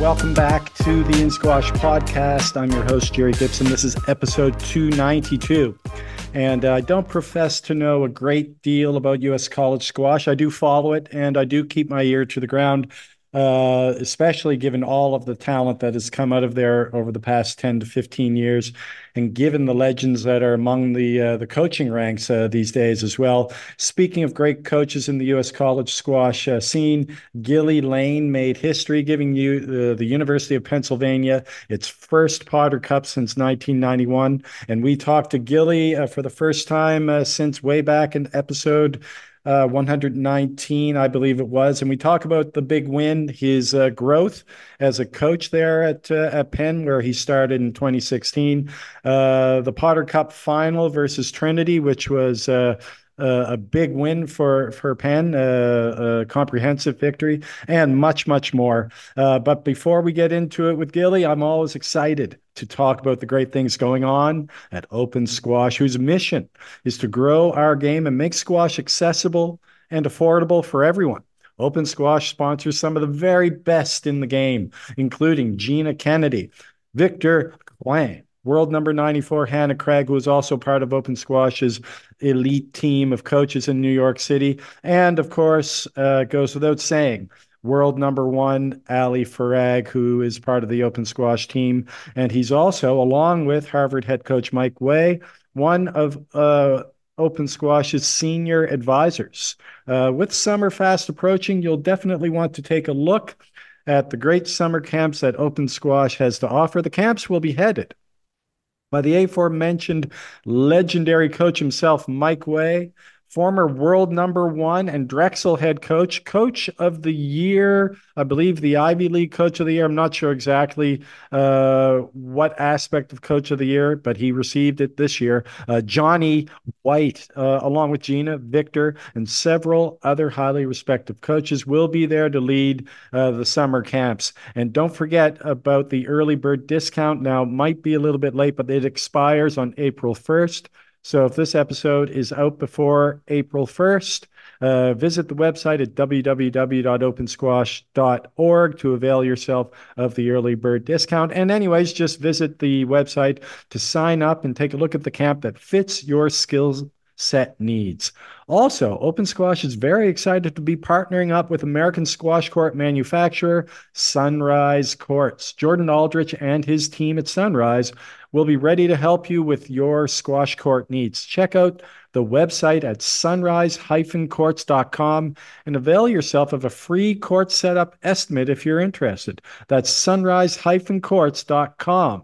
Welcome back to the In Squash podcast. I'm your host, Jerry Gibson. This is episode 292. And I don't profess to know a great deal about U.S. college squash. I do follow it, and I do keep my ear to the ground, especially given all of the talent that has come out of there over the past 10 to 15 years, and given the legends that are among the coaching ranks these days as well. Speaking of great coaches in the U.S. college squash scene, Gilly Lane made history, giving you the University of Pennsylvania its first Potter Cup since 1991. And we talked to Gilly for the first time since way back in episode 119, I believe it was. And we talk about the big win, his growth as a coach there at Penn, where he started in 2016. The Potter Cup final versus Trinity, which was a big win for Penn, a comprehensive victory, and much, much more. But before we get into it with Gilly, I'm always excited to talk about the great things going on at Open Squash, whose mission is to grow our game and make squash accessible and affordable for everyone. Open Squash sponsors some of the very best in the game, including Gina Kennedy, Victor Quang, world number 94, Hannah Craig, who is also part of Open Squash's elite team of coaches in New York City. And of course, goes without saying, world number 1, Ali Farag, who is part of the Open Squash team. And he's also, along with Harvard head coach Mike Way, one of Open Squash's senior advisors. With summer fast approaching, you'll definitely want to take a look at the great summer camps that Open Squash has to offer. The camps will be headed by the aforementioned legendary coach himself, Mike Way, former world number 1 and Drexel head coach, coach of the year, I believe the Ivy League coach of the year. I'm not sure exactly what aspect of coach of the year, but he received it this year. Johnny White, along with Gina, Victor, and several other highly respected coaches will be there to lead the summer camps. And don't forget about the early bird discount. Now, it might be a little bit late, but it expires on April 1st. So if this episode is out before April 1st, visit the website at www.opensquash.org to avail yourself of the early bird discount. And anyways, just visit the website to sign up and take a look at the camp that fits your skills set needs. Also, Open Squash is very excited to be partnering up with American squash court manufacturer Sunrise Courts. Jordan Aldrich and his team at Sunrise will be ready to help you with your squash court needs. Check out the website at sunrise-courts.com and avail yourself of a free court setup estimate if you're interested. That's sunrise-courts.com.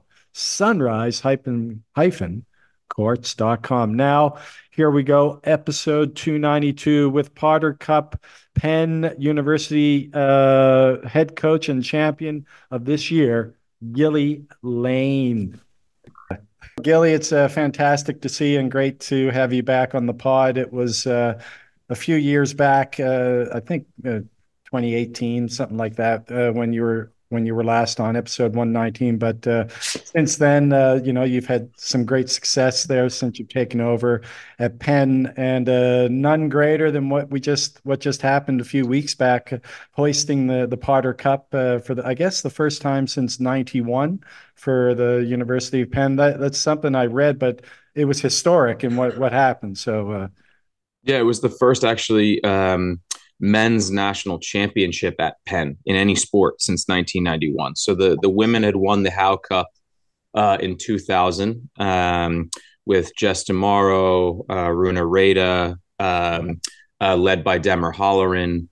Sunrise-courts.com. Now, here we go, episode 292 with Potter Cup Penn University head coach and champion of this year, Gilly Lane. Gilly, it's fantastic to see you and great to have you back on the pod. It was a few years back, I think 2018, something like that, when you were last on episode 119. But since then, you've had some great success there since you've taken over at Penn, and none greater than what just happened a few weeks back, hoisting the Potter Cup for the first time since '91 for the University of Penn. That's something I read, but it was historic in what happened. So yeah, it was the first actually men's national championship at Penn in any sport since 1991. So the women had won the Howe Cup in 2000 with Jess D'Amaro, Runa Rada, led by Demer Holleran.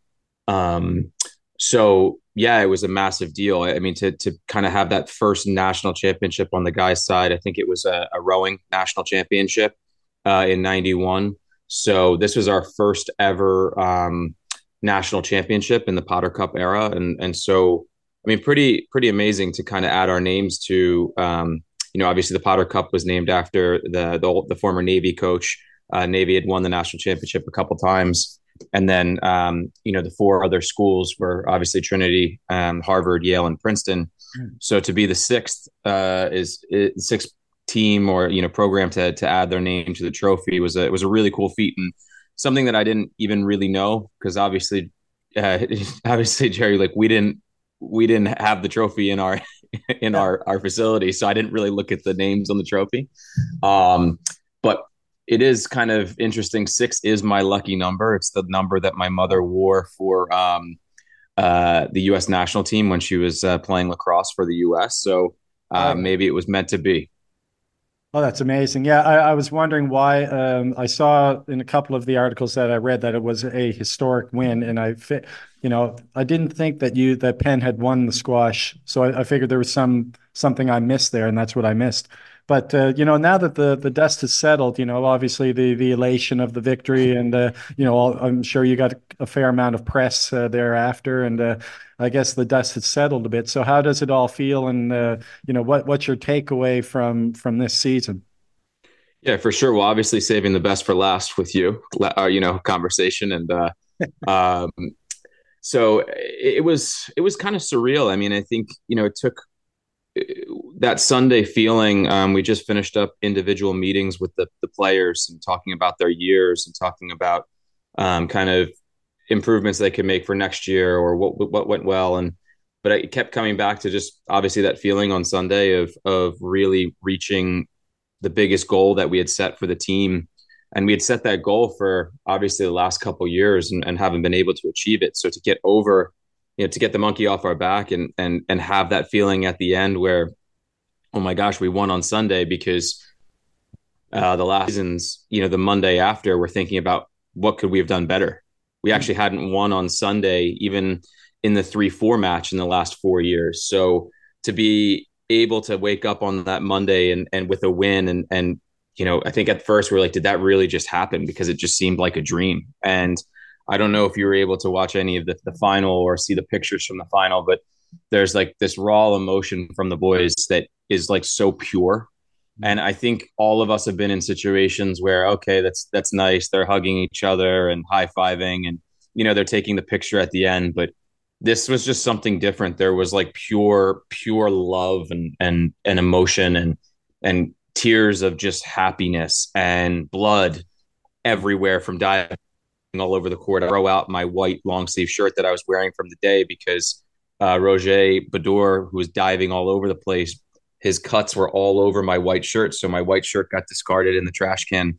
So yeah, it was a massive deal. I mean, to kind of have that first national championship on the guys' side, I think it was a rowing national championship in 91. So this was our first ever national championship in the Potter Cup era. And so, I mean, pretty amazing to kind of add our names to, obviously the Potter Cup was named after the former Navy coach. Navy had won the national championship a couple times. And then, the 4 other schools were obviously Trinity, Harvard, Yale, and Princeton. So to be the sixth team or program to add their name to the trophy was a really cool feat, and something that I didn't even really know, because obviously Jerry, like we didn't we didn't have the trophy in our in Yeah. our facility, so I didn't really look at the names on the trophy. But it is kind of interesting. 6 is my lucky number. It's the number that my mother wore for the U.S. national team when she was playing lacrosse for the U.S. So Oh, yeah. maybe it was meant to be. Oh, that's amazing. Yeah, I was wondering why. I saw in a couple of the articles that I read that it was a historic win, and I didn't think that Penn had won the squash, so I figured there was something I missed there, and that's what I missed. But now that the dust has settled, obviously the elation of the victory, and I'm sure you got a fair amount of press thereafter, and I guess the dust has settled a bit. So how does it all feel, and what's your takeaway from this season? Yeah, for sure. Well, obviously saving the best for last with you, conversation. And um, so it was kind of surreal. I mean, I think, it took that Sunday feeling. We just finished up individual meetings with the players and talking about their years and talking about kind of improvements they could make for next year or what went well. But I kept coming back to just obviously that feeling on Sunday of really reaching the biggest goal that we had set for the team. And we had set that goal for obviously the last couple of years and haven't been able to achieve it. So to get over, to get the monkey off our back and have that feeling at the end where, oh my gosh, we won on Sunday, because the last seasons, the Monday after, we're thinking about what could we have done better. We actually hadn't won on Sunday, even in the 3-4 match in the last 4 years. So to be able to wake up on that Monday and with a win and I think at first we're like, did that really just happen? Because it just seemed like a dream. And I don't know if you were able to watch any of the final or see the pictures from the final, but there's like this raw emotion from the boys that is like so pure. And I think all of us have been in situations where, okay, that's nice. They're hugging each other and high fiving, and they're taking the picture at the end. But this was just something different. There was like pure love and emotion and tears of just happiness and blood everywhere from diving all over the court. I throw out my white long sleeve shirt that I was wearing from the day because Roger Bador, who was diving all over the place, his cuts were all over my white shirt. So my white shirt got discarded in the trash can.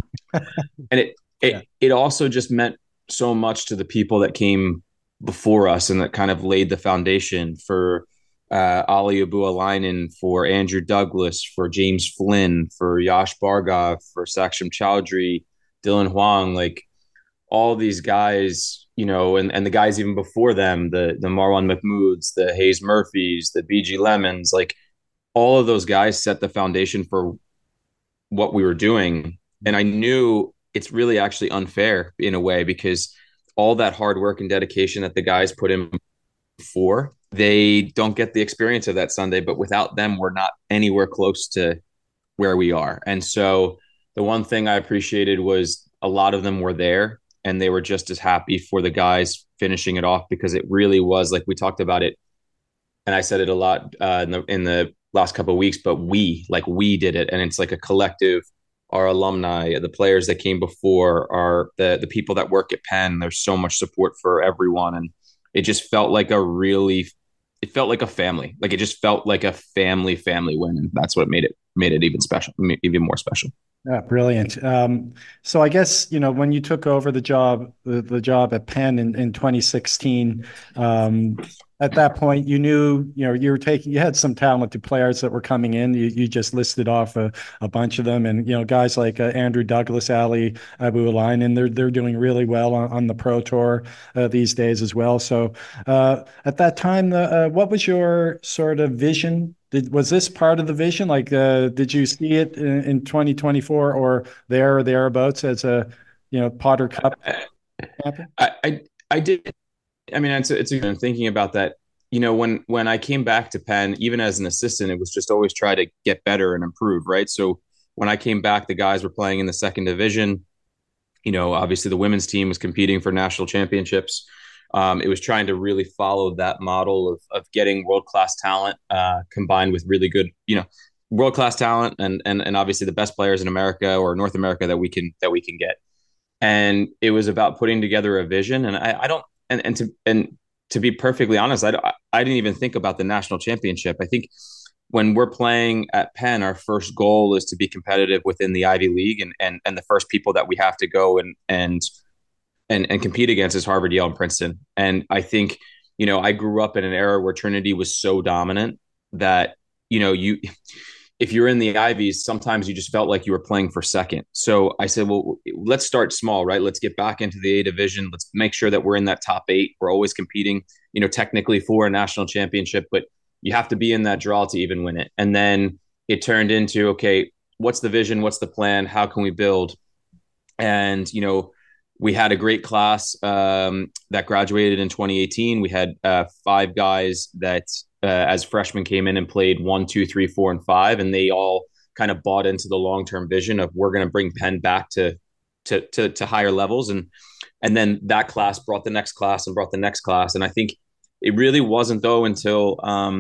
And it Yeah. it also just meant so much to the people that came before us and that kind of laid the foundation for Ali Abu-Alainen, for Andrew Douglas, for James Flynn, for Yash Bargov, for Saksham Chowdhury, Dylan Huang, like all these guys, and the guys even before them, the Marwan Mahmouds, the Hayes Murphys, the BG Lemons, like all of those guys set the foundation for what we were doing. And I knew it's really actually unfair in a way, because all that hard work and dedication that the guys put in before, they don't get the experience of that Sunday. But without them, we're not anywhere close to where we are. And so the one thing I appreciated was a lot of them were there and they were just as happy for the guys finishing it off, because it really was like we talked about it. And I said it a lot in the last couple of weeks, but we did it. And it's like a collective, our alumni, the players that came before, are the people that work at Penn. There's so much support for everyone. And it just felt like it felt like a family. Like it just felt like a family win. And that's what made it even special, even more special. Yeah, brilliant. So I guess, when you took over the job at Penn in 2016, at that point, you knew, you had some talented players that were coming in. You just listed off a bunch of them, and, guys like Andrew Douglas, Ali Abu-Alainen, and they're doing really well on the Pro Tour these days as well. So at that time, what was your sort of vision? Was this part of the vision? Like, did you see it in 2024 or there or thereabouts as a, Potter Cup champion? I did. I mean, it's I'm thinking about that. When I came back to Penn, even as an assistant, it was just always try to get better and improve, right? So when I came back, the guys were playing in the second division. Obviously the women's team was competing for national championships. It was trying to really follow that model of getting world class talent combined with really good, world class talent and obviously the best players in America or North America that we can get. And it was about putting together a vision. And I don't and to be perfectly honest, I didn't even think about the national championship. I think when we're playing at Penn, our first goal is to be competitive within the Ivy League, and the first people that we have to go and compete against is Harvard, Yale, and Princeton. And I think, I grew up in an era where Trinity was so dominant that, you if you're in the Ivies, sometimes you just felt like you were playing for second. So I said, well, let's start small, right? Let's get back into the A division. Let's make sure that we're in that top 8. We're always competing, technically for a national championship, but you have to be in that draw to even win it. And then it turned into, okay, what's the vision? What's the plan? How can we build? And, we had a great class that graduated in 2018. We had 5 guys that as freshmen came in and played 1, 2, 3, 4, and 5, and they all kind of bought into the long-term vision of we're going to bring Penn back to higher levels. And then that class brought the next class and brought the next class. And I think it really wasn't though until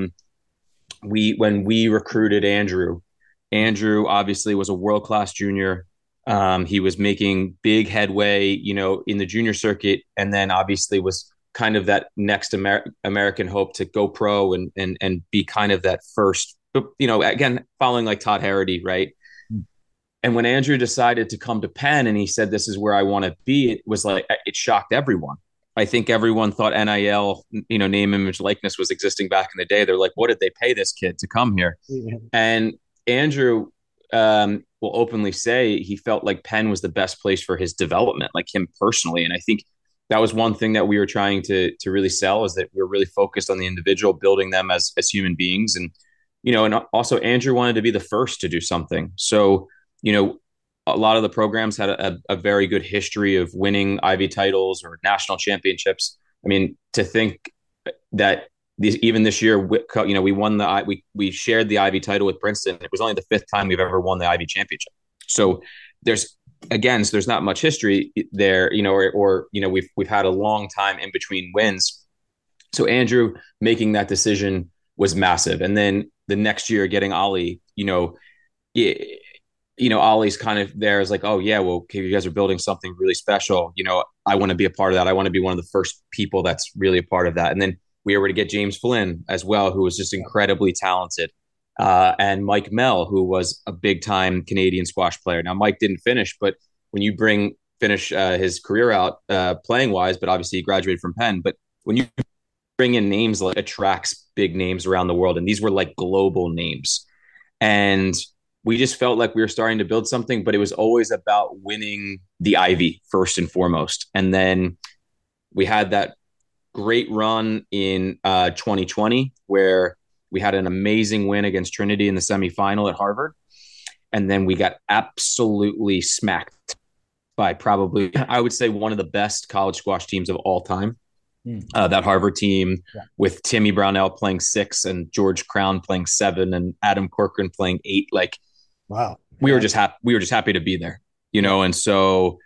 when we recruited Andrew. Andrew obviously was a world-class junior. He was making big headway, in the junior circuit, and then obviously was kind of that next American hope to go pro and be kind of that first, again, following like Todd Harrity, right? And when Andrew decided to come to Penn and he said, this is where I want to be, it was like, it shocked everyone. I think everyone thought NIL, name, image, likeness was existing back in the day. They're like, what did they pay this kid to come here? Yeah. And Andrew will openly say he felt like Penn was the best place for his development, like him personally. And I think that was one thing that we were trying to really sell, is that we were really focused on the individual, building them as human beings. And, and also Andrew wanted to be the first to do something. So, a lot of the programs had a very good history of winning Ivy titles or national championships. I mean, to think that even this year, we won we shared the Ivy title with Princeton. It was only the 5th time we've ever won the Ivy championship. So there's not much history there, or we've had a long time in between wins. So Andrew making that decision was massive. And then the next year getting Ollie, Ollie's kind of there as like, oh yeah, well, okay, you guys are building something really special. I want to be a part of that. I want to be one of the first people that's really a part of that. And then we were to get James Flynn as well, who was just incredibly talented. And Mike Mell, who was a big time Canadian squash player. Now, Mike didn't finish, but when you finish his career out playing wise, but obviously he graduated from Penn. But when you bring in names, like, attracts big names around the world. And these were like global names. And we just felt like we were starting to build something, but it was always about winning the Ivy first and foremost. And then we had that great run in 2020 where we had an amazing win against Trinity in the semifinal at Harvard. And then we got absolutely smacked by probably, I would say, one of the best college squash teams of all time. That Harvard team, with Timmy Brownell playing 6 and George Crown playing 7 and Adam Corcoran playing 8. Like, wow. We were just happy to be there, And so,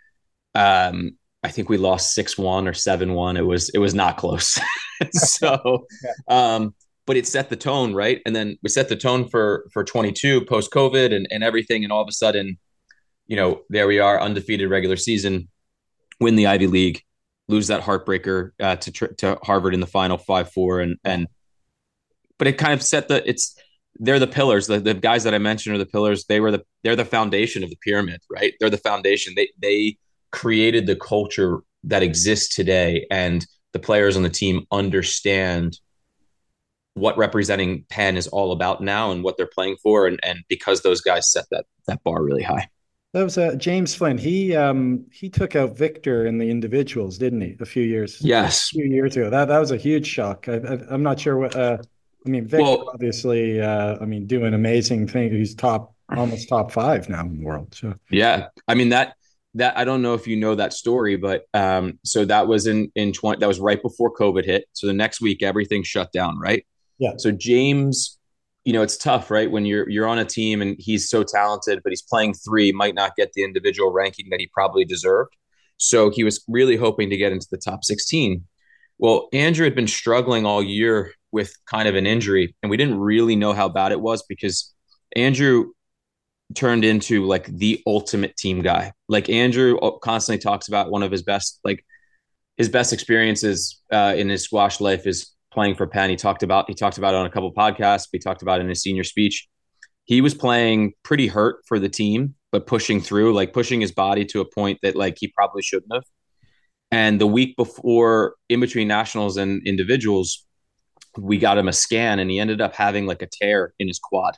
I think we lost 6-1 or 7-1. It was not close. So, but it set the tone, right? And then we set the tone for 22 post COVID and everything. And all of a sudden, there we are, undefeated regular season, win the Ivy League, lose that heartbreaker to Harvard in the final 5-4. But it kind of they're the pillars. The guys that I mentioned are the pillars. They're the foundation of the pyramid, right? They're the foundation. They created the culture that exists today, and the players on the team understand what representing Penn is all about now and what they're playing for. And because those guys set that bar really high. That was James Flynn. He took out Victor in the individuals, didn't he? A few years ago. That was a huge shock. I'm not sure what. Victor obviously. Doing amazing things. He's almost top 5 now in the world. So yeah, that I don't know if you know that story, but so that was in 20. That was right before COVID hit. So the next week everything shut down, right? Yeah. So James, it's tough, right? When you're on a team and he's so talented, but he's playing 3, might not get the individual ranking that he probably deserved. So he was really hoping to get into the top 16. Well, Andrew had been struggling all year with kind of an injury, and we didn't really know how bad it was because Andrew turned into like the ultimate team guy. Like, Andrew constantly talks about one of his best, like, his best experiences in his squash life is playing for Penn. He talked about it on a couple of podcasts. He talked about it in his senior speech. He was playing pretty hurt for the team, but pushing through, like pushing his body to a point that like he probably shouldn't have. And the week before, in between nationals and individuals, we got him a scan, and he ended up having like a tear in his quad.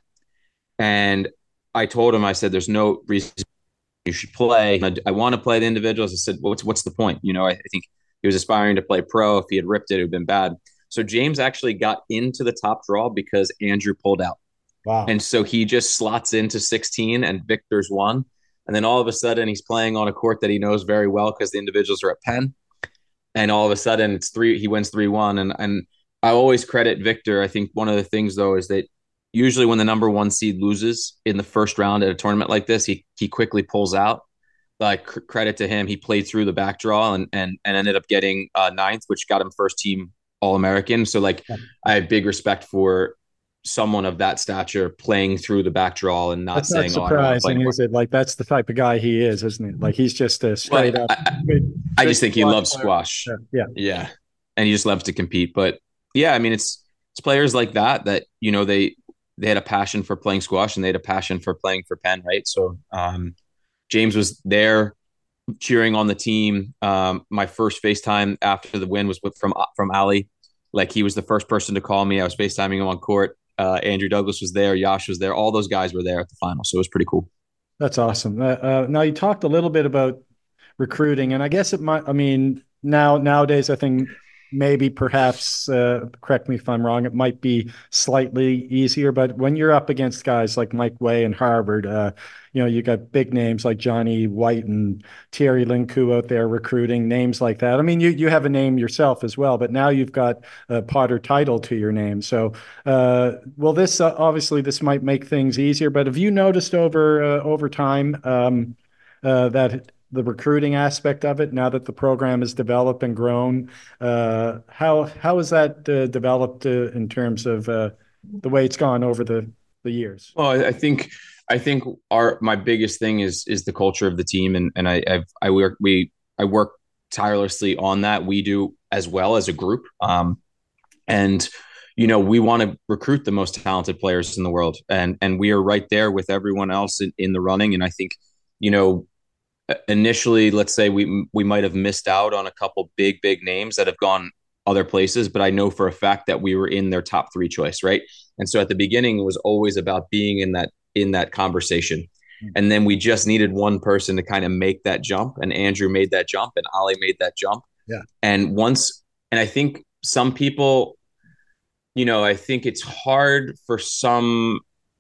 And I told him, I said, "There's no reason you should play. I want to play the individuals." I said, well, what's the point? I think he was aspiring to play pro. If he had ripped it, it would have been bad. So James actually got into the top draw because Andrew pulled out. Wow. And so he just slots into 16 and Victor's won. And then all of a sudden he's playing on a court that he knows very well because the individuals are at Penn. And all of a sudden he wins 3-1. And I always credit Victor. I think one of the things though is that usually when the number one seed loses in the first round at a tournament like this, he quickly pulls out. Like credit to him, he played through the back draw and ended up getting ninth, which got him first team All-American. So like I have big respect for someone of that stature playing through the back draw and not That's not saying, "Oh, I don't want to play surprising, anymore." is it? Like that's the type of guy he is, isn't it? Like he's just a Well, straight up I, good, I good just think he squash loves player. squash. Yeah. Yeah, and he just loves to compete. But yeah, I mean, it's players like that they had a passion for playing squash and they had a passion for playing for Penn, right? So James was there cheering on the team. My first FaceTime after the win was from Ali. Like he was the first person to call me. I was FaceTiming him on court. Andrew Douglas was there. Yash was there. All those guys were there at the final. So it was pretty cool. That's awesome. Now you talked a little bit about recruiting, and I guess it might. I mean, nowadays, I think maybe perhaps correct me if I'm wrong. It might be slightly easier, but when you're up against guys like Mike Way and Harvard, you got big names like Johnny White and Thierry Linku out there recruiting names like that. I mean, you have a name yourself as well, but now you've got a Potter title to your name. So, well, this obviously this might make things easier. But have you noticed over time that the recruiting aspect of it, now that the program has developed and grown, how has that developed in terms of the way it's gone over the years? Well, I think our my biggest thing is the culture of the team, and I work tirelessly on that. We do as well as a group, and we want to recruit the most talented players in the world, and we are right there with everyone else in the running. And I think you know initially, let's say we might have missed out on a couple big names that have gone other places, but I know for a fact that we were in their top three choice, right? And so at the beginning, it was always about being in that conversation. And then we just needed one person to kind of make that jump. And Andrew made that jump and Ali made that jump. Yeah. And I think some people, I think it's hard for some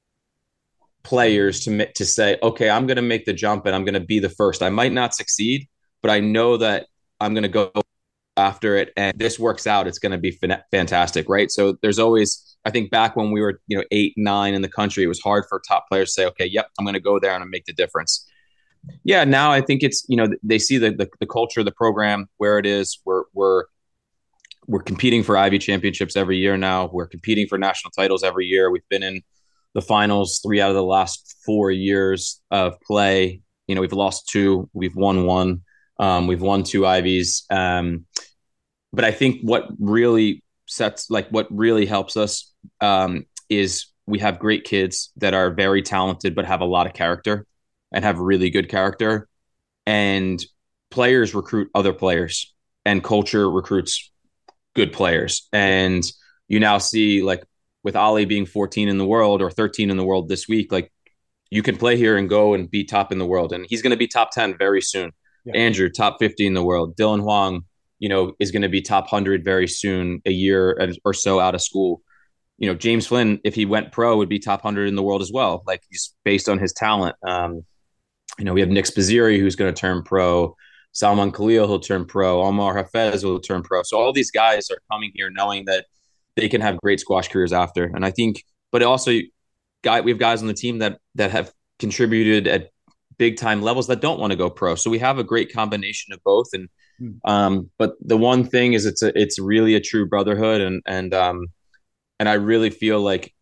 players to say, okay, I'm going to make the jump and I'm going to be the first. I might not succeed, but I know that I'm going to go after it, and this works out, it's going to be fantastic, right? So there's always, I think back when we were 8, 9 in the country, it was hard for top players to say, okay, yep, I'm going to go there and make the difference. Yeah, now I think it's they see the culture of the program where it is. We're competing for Ivy championships every year now. We're competing for national titles every year. We've been in the finals 3 out of the last 4 years of play. We've lost 2, we've won 1. We've won 2 Ivies. But I think what really helps us is we have great kids that are very talented, but have a lot of character and have really good character. And players recruit other players, and culture recruits good players. And you now see, like, with Ali being 14 in the world or 13 in the world this week, like, you can play here and go and be top in the world. And he's going to be top 10 very soon. Yeah. Andrew, top 50 in the world. Dylan Huang, is going to be top 100 very soon, a year or so out of school. James Flynn, if he went pro, would be top 100 in the world as well. Like, he's based on his talent. We have Nick Spizzirri, who's going to turn pro. Salman Khalil, he'll turn pro. Omar Hafez will turn pro. So all these guys are coming here knowing that they can have great squash careers after. And I think, but also, we have guys on the team that have contributed at big time levels that don't want to go pro. So we have a great combination of both. And but the one thing is it's really a true brotherhood, and I really feel like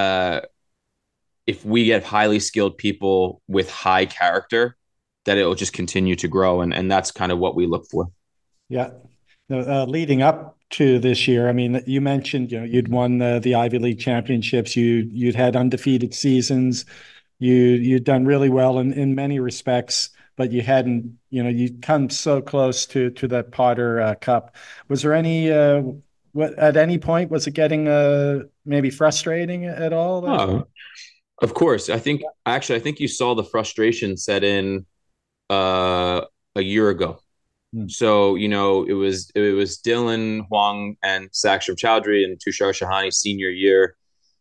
if we get highly skilled people with high character, that it will just continue to grow, and that's kind of what we look for. Yeah. Leading up to this year, I mean, you mentioned, you'd won the Ivy League championships. You'd had undefeated seasons. You'd done really well in many respects, but you hadn't, you'd come so close to that Potter Cup. Was there any, at any point, was it getting maybe frustrating at all? Oh, of course. I think you saw the frustration set in a year ago. Hmm. So, it was Dylan Huang and Saksham Chowdhury and Tushar Shahani's senior year.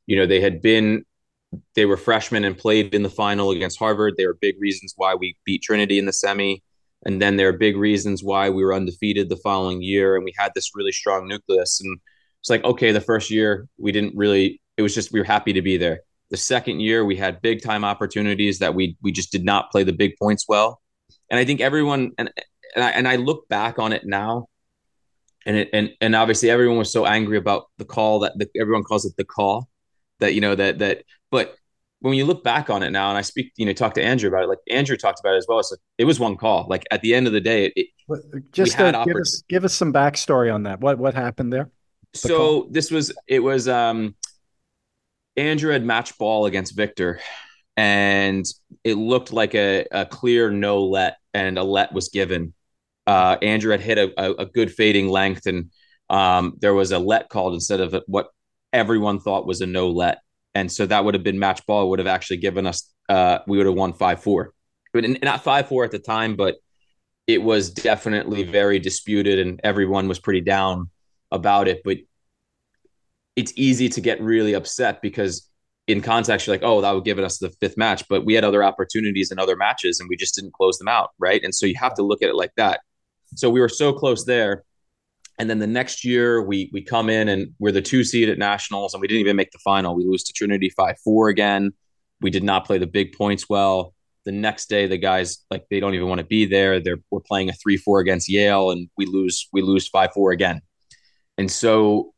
They were freshmen and played in the final against Harvard. They were big reasons why we beat Trinity in the semi. And then there are big reasons why we were undefeated the following year. And we had this really strong nucleus. And it's like, okay, the first year we didn't really, it was just, we were happy to be there. The second year we had big time opportunities that we just did not play the big points well. And I think everyone, and I look back on it now, and obviously everyone was so angry about the call everyone calls it the call, but when you look back on it now, and I talk to Andrew about it, like Andrew talked about it as well. It's like, it was one call. Like at the end of the day, we Just had give us some backstory on that. What happened there? The call. so it was Andrew had match ball against Victor, and it looked like a clear no let, and a let was given. Andrew had hit a good fading length, and there was a let called instead of what everyone thought was a no let. And so that would have been match ball. It would have actually given us, we would have won 5-4. Not 5-4 at the time, but it was definitely very disputed, and everyone was pretty down about it. But it's easy to get really upset because in context, you're like, oh, that would give us the fifth match. But we had other opportunities in other matches, and we just didn't close them out, right? And so you have to look at it like that. So we were so close there. And then the next year, we come in and we're the 2 seed at nationals, and we didn't even make the final. We lose to Trinity 5-4 again. We did not play the big points well. The next day, the guys, like, they don't even want to be there. We're playing a 3-4 against Yale, and we lose 5-4 again. And so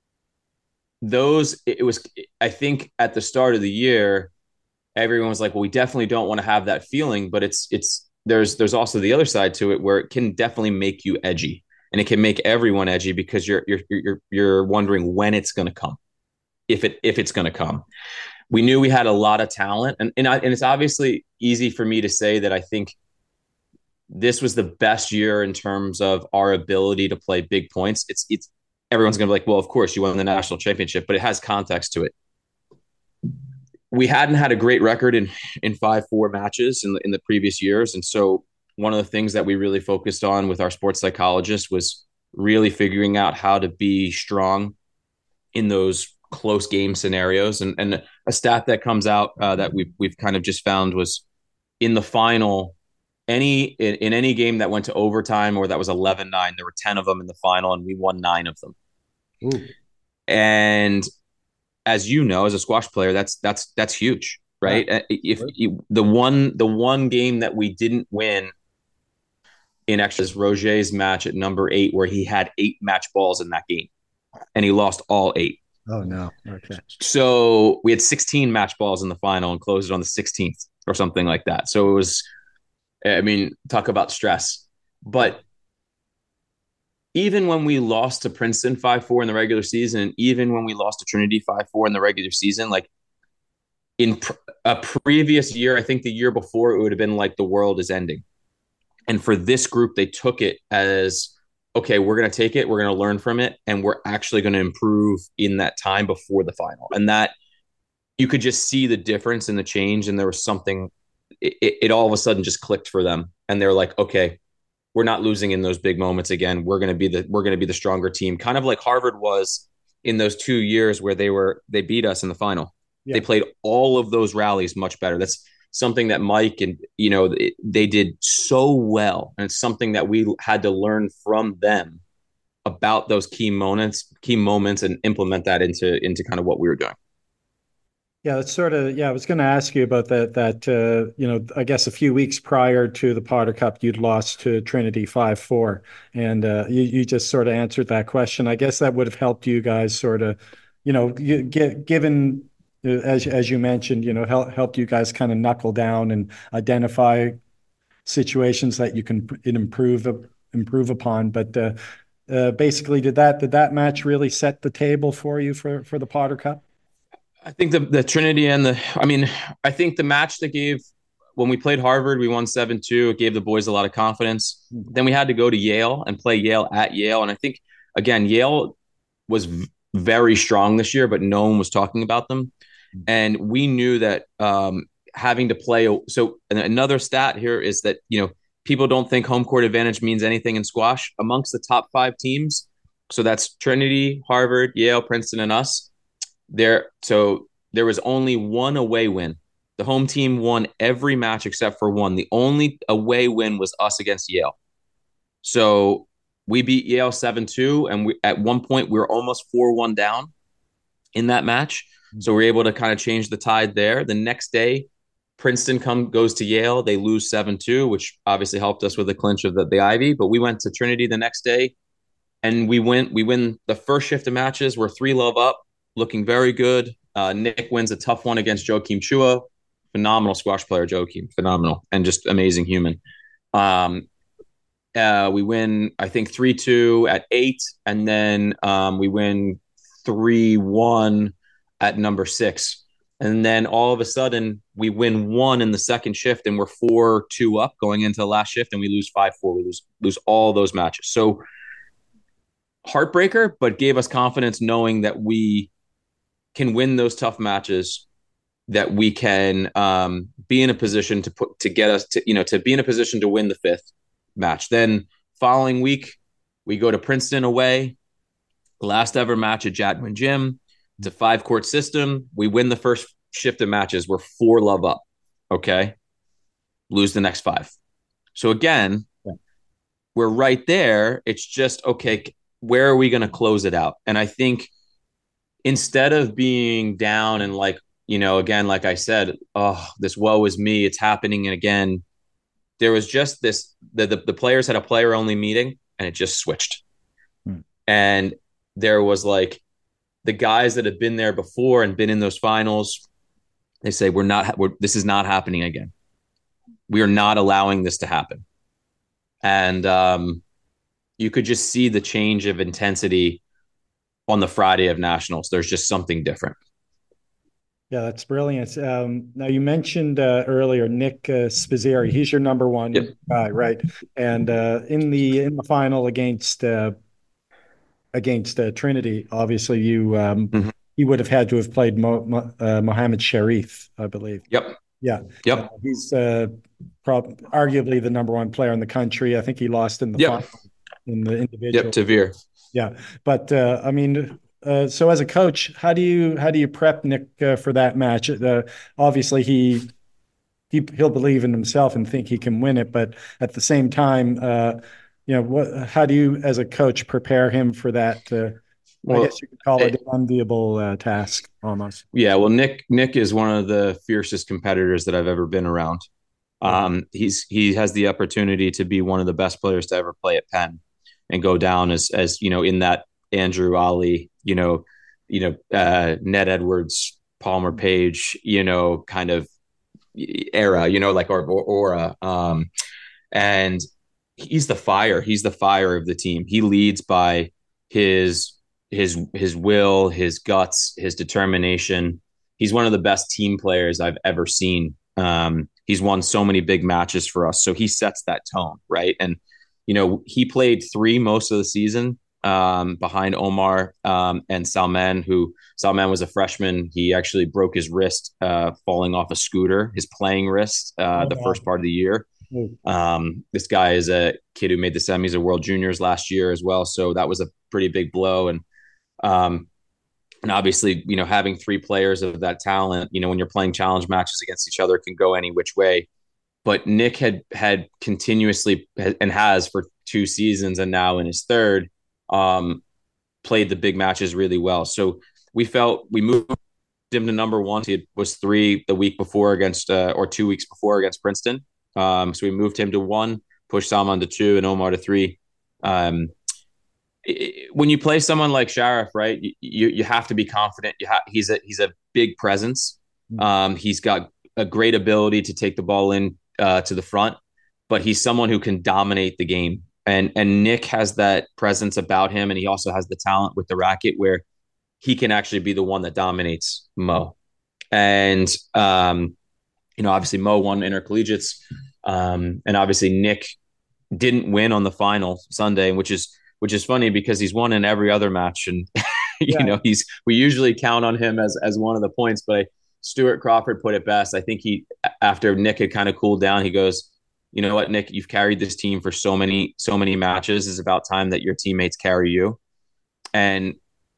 it was, I think at the start of the year, everyone was like, well, we definitely don't want to have that feeling, but there's also the other side to it where it can definitely make you edgy, and it can make everyone edgy because you're wondering when it's going to come, if it's going to come. We knew we had a lot of talent, and it's obviously easy for me to say that I think this was the best year in terms of our ability to play big points. It's everyone's going to be like, well, of course you won the national championship, but it has context to it. We hadn't had a great record in 5-4 matches in the previous years, and so one of the things that we really focused on with our sports psychologist was really figuring out how to be strong in those close game scenarios. And a stat that comes out that we've kind of just found was in the final, in any game that went to overtime or that was 11-9, there were 10 of them in the final, and we won 9 of them. Ooh. And as you know, as a squash player, that's huge, right? Yeah. If the one game that we didn't win in actually Roger's match at number 8, where he had 8 match balls in that game, and he lost all 8. Oh no! Okay. So we had 16 match balls in the final and closed it on the 16th or something like that. So it was, I mean, talk about stress. But even when we lost to Princeton 5-4 in the regular season, and even when we lost to Trinity 5-4 in the regular season, like in a previous year, I think the year before, it would have been like the world is ending. And for this group, they took it as, okay, we're going to take it, we're going to learn from it, and we're actually going to improve in that time before the final. And that you could just see the difference in the change. And there was something, it all of a sudden just clicked for them. And they're like, okay, we're not losing in those big moments again. We're going to be the stronger team. Kind of like Harvard was in those 2 years where they beat us in the final. Yeah. They played all of those rallies much better. That's something that Mike and, they did so well. And it's something that we had to learn from them about those key moments and implement that into kind of what we were doing. Yeah, that's sort of, I was going to ask you about that, I guess a few weeks prior to the Potter Cup, you'd lost to Trinity 5-4, and you just sort of answered that question. I guess that would have helped you guys sort of, given, as you mentioned, helped you guys kind of knuckle down and identify situations that you can improve upon. But basically, did that match really set the table for you for the Potter Cup? I think the Trinity and I think the match that gave when we played Harvard, we won 7-2. It gave the boys a lot of confidence. Then we had to go to Yale and play Yale at Yale. And I think, again, Yale was very strong this year, but no one was talking about them. And we knew that having to play. So another stat here is that, people don't think home court advantage means anything in squash. Amongst the top 5 teams, so that's Trinity, Harvard, Yale, Princeton, and us. So there was only one away win. The home team won every match except for one. The only away win was us against Yale. So we beat Yale 7-2, and at one point we were almost 4-1 down in that match. So we're able to kind of change the tide there. The next day, Princeton goes to Yale. They lose 7-2, which obviously helped us with the clinch of the Ivy. But we went to Trinity the next day, and we win the first shift of matches. We're 3-love up, looking very good. Nick wins a tough one against Joakim Chua. Phenomenal squash player, Joakim. Phenomenal. And just amazing human. We win, I think, 3-2 at 8. And then we win 3-1 at number 6. And then all of a sudden, we win 1 in the second shift, and we're 4-2 up going into the last shift, and we lose 5-4. We lose all those matches. So heartbreaker, but gave us confidence knowing that we can win those tough matches, that we can be in a position to get us to be in a position to win the 5th match. Then following week, we go to Princeton away, last ever match at Jadwin Gym. It's a 5-court system. We win the first shift of matches. We're 4-love up. Okay. Lose the next 5. So again, we're right there. It's just, okay, where are we going to close it out? And I think instead of being down and again, like I said, this woe is me, it's happening again. There was just this, the players had a player only meeting, and it just switched. And there was the guys that had been there before and been in those finals, they say, this is not happening again. We are not allowing this to happen. And you could just see the change of intensity on the Friday of nationals. There's just something different. Yeah, that's brilliant. Now, you mentioned earlier Nick Spizzirri. He's your number one guy, right? And in the final against Trinity, obviously he would have had to have played Mohammad Sharif, I believe. Yep. Yeah. Yep. He's arguably the number one player in the country. I think he lost in the final in the individual. Yep, to Veer. Yeah, but so as a coach, how do you prep Nick for that match? Obviously, he'll believe in himself and think he can win it, but at the same time, how do you, as a coach, prepare him for that? I guess you could call it an enviable task almost. Yeah, well, Nick is one of the fiercest competitors that I've ever been around. He has the opportunity to be one of the best players to ever play at Penn and go down as in that Andrew Ali, Ned Edwards, Palmer Page, kind of era, or aura. And he's the fire. He's the fire of the team. He leads by his will, his guts, his determination. He's one of the best team players I've ever seen. He's won so many big matches for us. So he sets that tone, right? And he played 3 most of the season behind Omar and Salman, Salman was a freshman. He actually broke his wrist falling off a scooter, his playing wrist, the first part of the year. This guy is a kid who made the semis of World Juniors last year as well. So that was a pretty big blow. And obviously, having 3 players of that talent, when you're playing challenge matches against each other, can go any which way. But Nick had continuously and has for 2 seasons and now in his 3rd played the big matches really well. So we moved him to number 1. He was 3 the week before against or 2 weeks before against Princeton. So we moved him to 1, pushed Salman to 2, and Omar to 3. When you play someone like Sharif, right, you have to be confident. He's a big presence. He's got a great ability to take the ball in to the front, but he's someone who can dominate the game And Nick has that presence about him, and he also has the talent with the racket where he can actually be the one that dominates Mo. And obviously Mo won intercollegiates, and obviously Nick didn't win on the final Sunday, which is funny because he's won in every other match, and Yeah. we usually count on him as one of the points. But Stuart Crawford put it best. I think he after Nick had kind of cooled down, he goes, "You know what, Nick, you've carried this team for so many matches. It's about time that your teammates carry you." And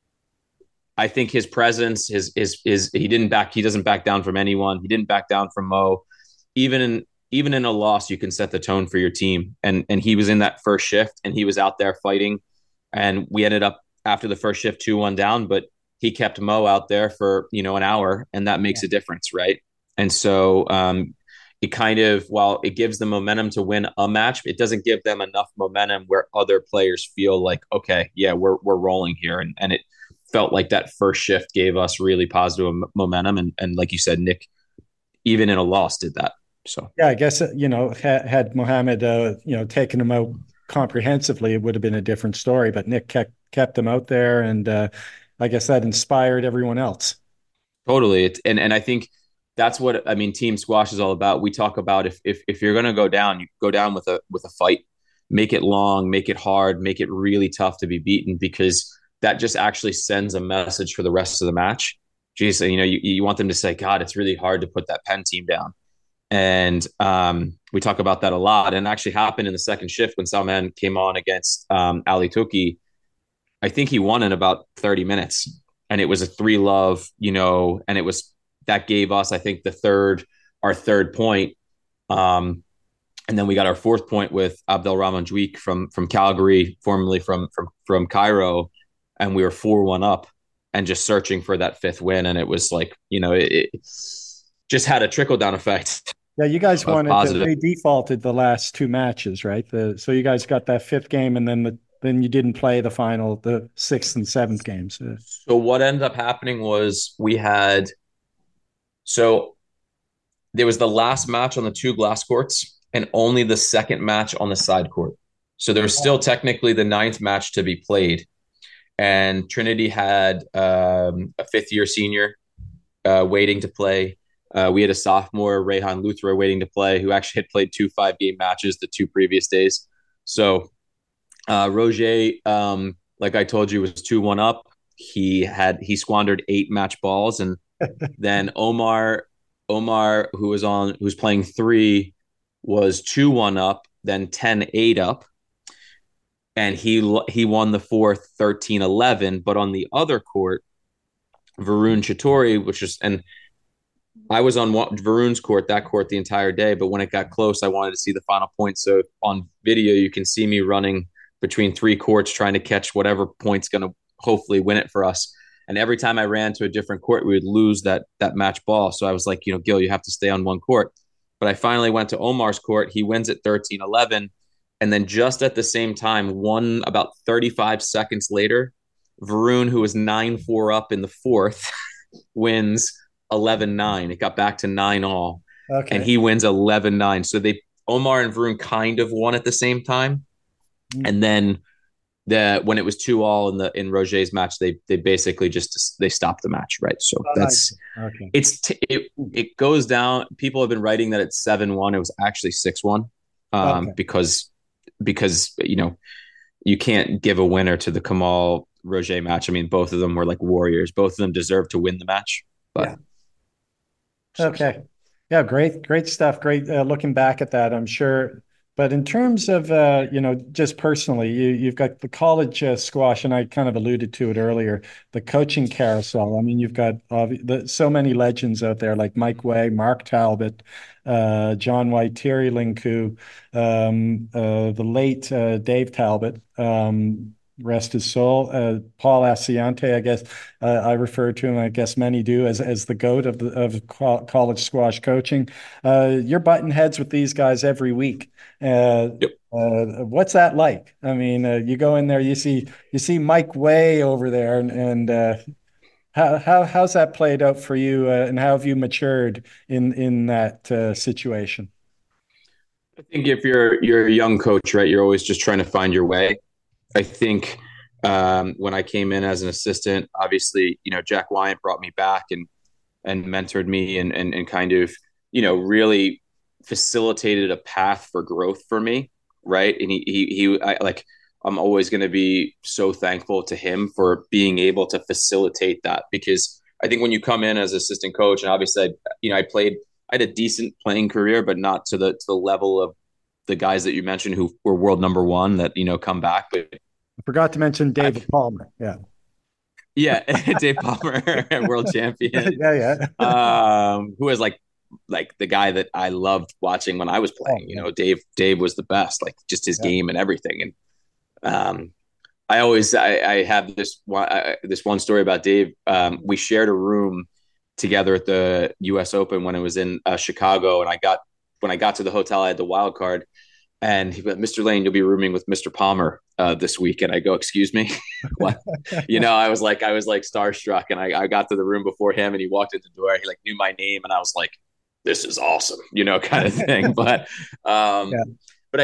I think his presence, his he doesn't back down from anyone. He didn't back down from Mo. Even in a loss, you can set the tone for your team. And he was in that first shift, and he was out there fighting. And we ended up after the first shift 2-1 down, but he kept Mo out there for an hour, and that makes a difference, right? And so it kind of, while it gives them momentum to win a match, it doesn't give them enough momentum where other players feel like, okay, yeah, we're rolling here, and it felt like that first shift gave us really positive momentum. And like you said, Nick, even in a loss, did that. So Yeah, I guess, had Mohammed, taken him out comprehensively, it would have been a different story. But Nick kept him out there, and I guess that inspired everyone else. totally. And I think that's what I mean. Team squash is all about. We talk about if you're going to go down, you go down with a fight, make it long, make it hard, make it really tough to be beaten because that just actually sends a message for the rest of the match. Geez, you want them to say, God, it's really hard to put that Penn team down. And we talk about that a lot. And actually happened in the second shift when Salman came on against Ali Tuki. I think he won in about 30 minutes. And it was a 3-love, and it was that gave us, I think, our third point. And then we got our fourth point with Abdelrahman Jouik from Calgary, formerly from Cairo, and we were 4-1 up and just searching for that fifth win. And it was like, it just had a trickle down effect Yeah, you guys of wanted positive. they defaulted the last two matches, right? So you guys got that fifth game, and then you didn't play the sixth and seventh games. So what ended up happening was so there was the last match on the two glass courts and only the second match on the side court. So there was still technically the ninth match to be played. And Trinity had a fifth-year senior waiting to play. We had a sophomore, Rayhan Luthra, waiting to play, who actually had played two 5-game matches the two previous days. So Roger, like I told you, was 2-1 up. He squandered 8 match balls, and then Omar, who's playing 3, was 2-1 up, then 10-8 up, and he won the fourth 13-11. But on the other court, Varun Chatori, and I was on Varun's court, that court, the entire day. But when it got close, I wanted to see the final point. So on video, you can see me running between 3 courts trying to catch whatever point's going to hopefully win it for us. And every time I ran to a different court, we would lose that match ball. So I was like, Gil, you have to stay on one court. But I finally went to Omar's court. He wins at 13-11. And then just at the same time, about 35 seconds later, Varun, who was 9-4 up in the fourth, wins 11-9. It got back to 9-all. And Okay. he wins 11-9. So Omar and Varun kind of won at the same time. And then when it was 2-all in Roger's match, they basically they stopped the match, right? So Oh, nice. that's Okay. it goes down. People have been writing that it's 7-1. It was actually 6-1, Okay. because you can't give a winner to the Kamal Roger match. I mean, both of them were like warriors. Both of them deserved to win the match, but Yeah. Okay. Yeah, great stuff. Great looking back at that, I'm sure. But in terms of just personally, you've got the college squash, and I kind of alluded to it earlier, the coaching carousel. I mean, you've got so many legends out there like Mike Way, Mark Talbot, John White, Thierry Linku, the late Dave Talbot. Rest his soul. Paul Asciante, I guess I refer to him. I guess many do as the goat of college squash coaching. You're butting heads with these guys every week. yep. What's that like? I mean, you go in there, you see Mike Way over there, and how's that played out for you, and how have you matured in that situation? I think if you're a young coach, right, you're always just trying to find your way. I think when I came in as an assistant, obviously, Jack Wyant brought me back and mentored me and kind of, really facilitated a path for growth for me, right? And I'm always going to be so thankful to him for being able to facilitate that, because I think when you come in as assistant coach, and obviously, I had a decent playing career, but not to the level of the guys that you mentioned who were world number one that come back. But I forgot to mention I've David Palmer. Yeah. yeah, Dave Palmer, world champion, Yeah, yeah. who was like the guy that I loved watching when I was Oh, playing. yeah, Dave was the best, like just his yeah. game and everything. And I have this one story about Dave. We shared a room together at the U.S. Open when it was in Chicago, and when I got to the hotel, I had the wild card, and he went, "Mr. Lane, you'll be rooming with Mr. Palmer this week." And I go, "Excuse me, what?" I was like starstruck, and I got to the room before him, and he walked in the door. He like knew my name, and I was like, "This is awesome," kind of thing. Um, Yeah. but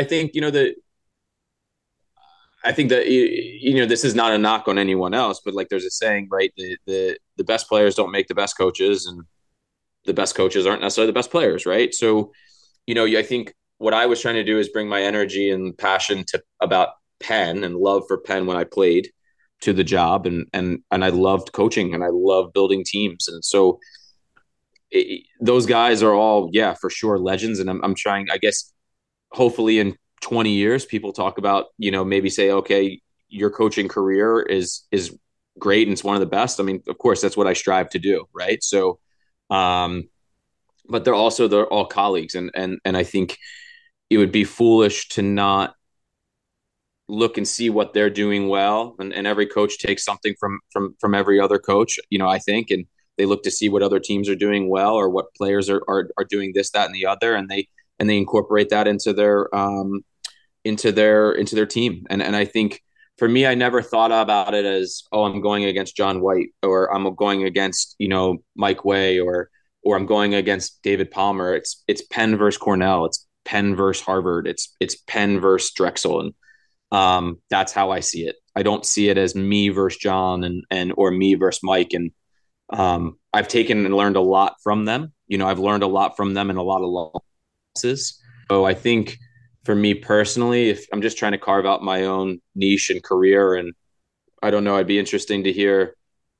I think that this is not a knock on anyone else, but like there's a saying, right? The best players don't make the best coaches, and the best coaches aren't necessarily the best players, right? So, I think what I was trying to do is bring my energy and passion to about Penn and love for Penn when I played to the job, and I loved coaching and I loved building teams, and so those guys are all, yeah, for sure, legends. And I'm trying, I guess, hopefully in 20 years, people talk about, maybe say, okay, your coaching career is great and it's one of the best. I mean, of course, that's what I strive to do, right? So, um, but they're all colleagues, and I think it would be foolish to not look and see what they're doing well, and every coach takes something from every other coach, I think, and they look to see what other teams are doing well, or what players are doing this, that, and the other, and they incorporate that into their team. And I think for me, I never thought about it as, oh, I'm going against John White, or I'm going against Mike Way, or I'm going against David Palmer. It's Penn versus Cornell. It's Penn versus Harvard. It's Penn versus Drexel, and that's how I see it. I don't see it as me versus John, and or me versus Mike. And I've taken and learned a lot from them. I've learned a lot from them in a lot of losses. So I think for me personally, if I'm just trying to carve out my own niche and career, and I don't know, I'd be interesting to hear.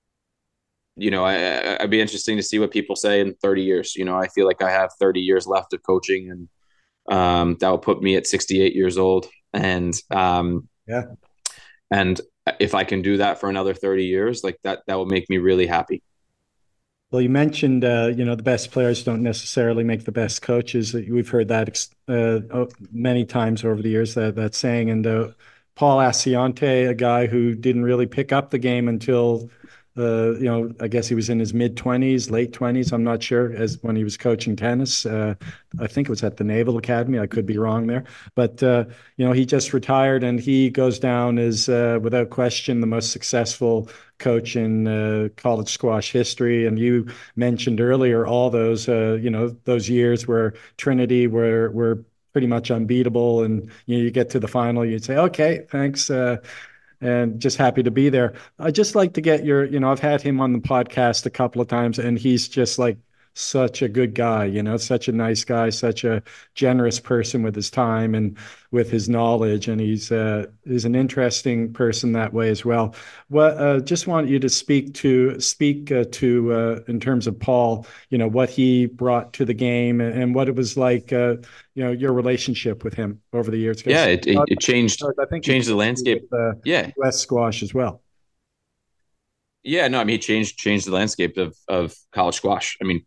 I'd be interesting to see what people say in 30 years. I feel like I have 30 years left of coaching, and that will put me at 68 years old. Yeah. And if I can do that for another 30 years, like that will make me really happy. Well, you mentioned, the best players don't necessarily make the best coaches. We've heard that many times over the years, that saying. And Paul Asciante, a guy who didn't really pick up the game until, I guess he was in his mid-20s, late 20s. I'm not sure, as when he was coaching tennis. I think it was at the Naval Academy. I could be wrong there. But, he just retired, and he goes down as, without question, the most successful coach in college squash history. And you mentioned earlier all those those years where Trinity were pretty much unbeatable, and you get to the final, you'd say, okay, thanks. And just happy to be there. I just like to get I've had him on the podcast a couple of times, and he's just like such a good guy, such a nice guy, such a generous person with his time and with his knowledge. And he's an interesting person that way as well. What just want you to speak to in terms of Paul, what he brought to the game, and what it was like, your relationship with him over the years. Yeah, Because it changed I think he changed the played landscape. with Yeah, U.S. squash as well. yeah. No, I mean, he changed the landscape of college squash. I mean,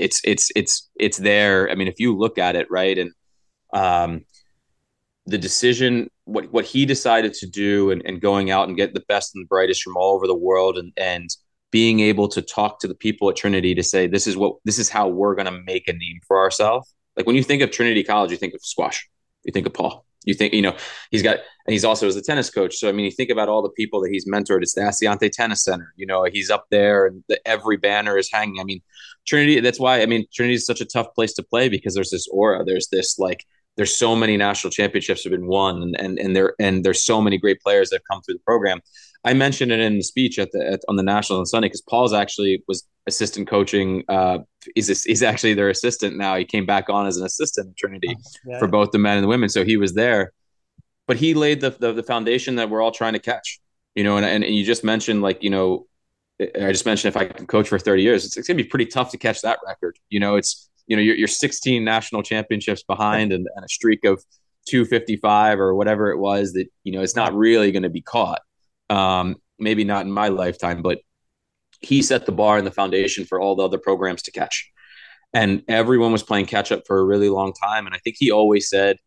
it's there. I mean, if you look at it, right, and um, the decision, what he decided to do, and going out and get the best and the brightest from all over the world, and being able to talk to the people at Trinity to say, this is how we're going to make a name for ourselves. Like when you think of Trinity College, you think of squash, you think of Paul, you think, he's also as a tennis coach. So I mean, you think about all the people that he's mentored. It's the Asciante Tennis Center. He's up there, and every banner is hanging. I mean, Trinity. That's why, I mean, Trinity is such a tough place to play, because there's this aura. There's this, like, there's so many national championships have been won, and there's so many great players that have come through the program. I mentioned it in the speech on the National on Sunday because Paul's actually was assistant coaching. He's actually their assistant now. He came back on as an assistant at Trinity for both the men and the women, so he was there. But he laid the foundation that we're all trying to catch. And you just mentioned, like, I just mentioned if I can coach for 30 years, it's going to be pretty tough to catch that record. You're 16 national championships behind and a streak of 255 or whatever it was that, it's not really going to be caught. Maybe not in my lifetime, but he set the bar and the foundation for all the other programs to catch. And everyone was playing catch up for a really long time. And I think he always said,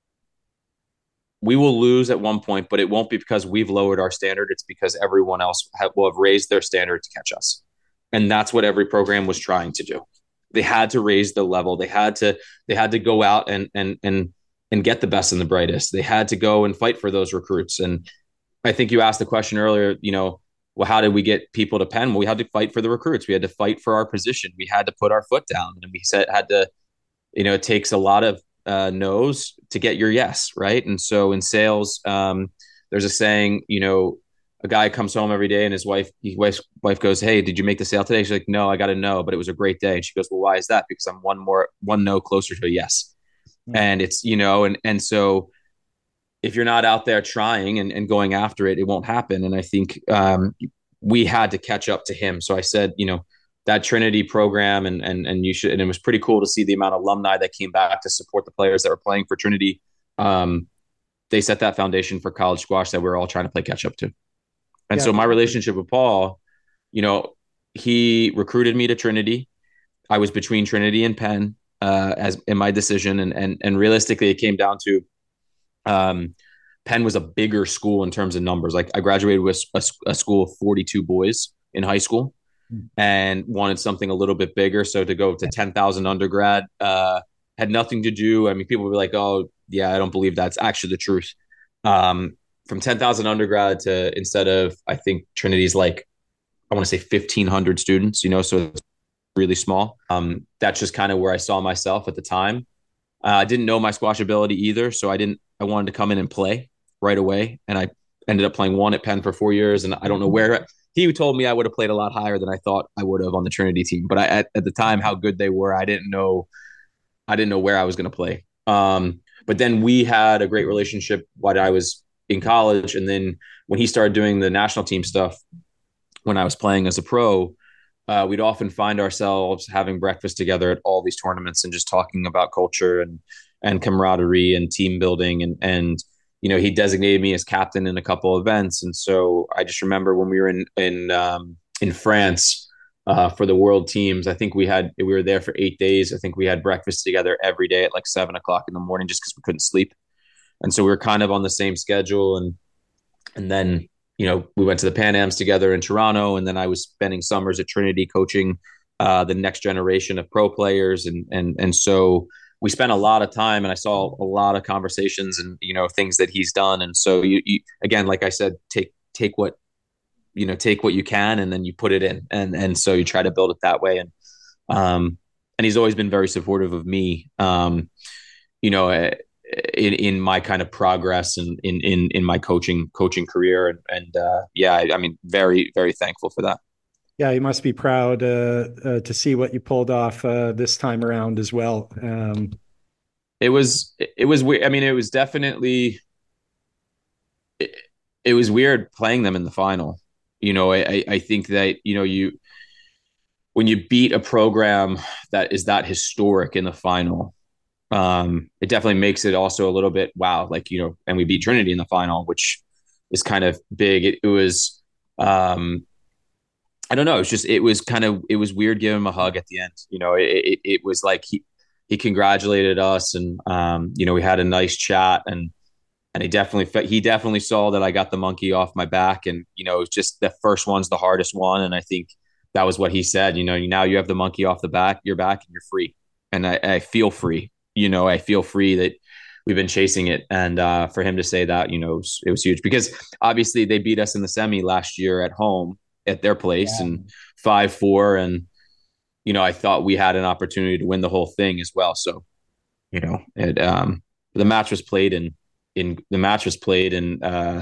we will lose at one point, but it won't be because we've lowered our standard. It's because everyone else will have raised their standard to catch us. And that's what every program was trying to do. They had to raise the level. They had to go out and get the best and the brightest. They had to go and fight for those recruits. And I think you asked the question earlier, well, how did we get people to Penn? Well, we had to fight for the recruits. We had to fight for our position. We had to put our foot down, and we had to, it takes a lot of no's to get your yes, right? And so in sales, there's a saying, a guy comes home every day and his wife goes, "Hey, did you make the sale today?" She's like, "No, I got a no, but it was a great day." And she goes, "Well, why is that?" "Because I'm one no closer to a yes." Mm-hmm. And it's, and so if you're not out there trying and going after it, it won't happen. And I think we had to catch up to him. So I said, that Trinity program and it was pretty cool to see the amount of alumni that came back to support the players that were playing for Trinity. They set that foundation for college squash that we're all trying to play catch up to. And so my relationship with Paul, he recruited me to Trinity. I was between Trinity and Penn as in my decision. And realistically, it came down to Penn was a bigger school in terms of numbers. Like, I graduated with a school of 42 boys in high school and wanted something a little bit bigger. So to go to 10,000 undergrad had nothing to do. I mean, people were like, "Oh yeah, I don't believe that's actually the truth." From 10,000 undergrad to, instead of, I think Trinity's like, I want to say 1,500 students, so it's really small. That's just kind of where I saw myself at the time. I didn't know my squash ability either. So I wanted to come in and play right away. And I ended up playing one at Penn for 4 years. And I don't know where he told me I would have played a lot higher than I thought I would have on the Trinity team. But at the time, how good they were, I didn't know where I was going to play. But then we had a great relationship while I was in college. And then when he started doing the national team stuff, when I was playing as a pro, we'd often find ourselves having breakfast together at all these tournaments and just talking about culture and camaraderie and team building. And he designated me as captain in a couple of events. And so I just remember when we were in France for the world teams, I think we were there for 8 days. I think we had breakfast together every day at like 7:00 in the morning, just because we couldn't sleep. And so we were kind of on the same schedule. And then, we went to the Pan Ams together in Toronto. And then I was spending summers at Trinity coaching the next generation of pro players. And so we spent a lot of time, and I saw a lot of conversations and, things that he's done. And so you again, like I said, take what you can, and then you put it in. And so you try to build it that way. And he's always been very supportive of me, in my kind of progress and in my coaching career. I mean, very, very thankful for that. Yeah, you must be proud to see what you pulled off this time around as well. It was weird. I mean, it was definitely it was weird playing them in the final. I think that when you beat a program that is that historic in the final, it definitely makes it also a little bit wow. Like, and we beat Trinity in the final, which is kind of big. It was. I don't know. It was weird giving him a hug at the end. It was like he congratulated us, and we had a nice chat, and he definitely saw that I got the monkey off my back, and it was just the first one's the hardest one, and I think that was what he said. Now you have the monkey off your back, and you're free, and I feel free. I feel free that we've been chasing it, and for him to say that, it was huge, because obviously they beat us in the semi last year at home at their place, and 5-4. And, I thought we had an opportunity to win the whole thing as well. So, the match was played in the match was played in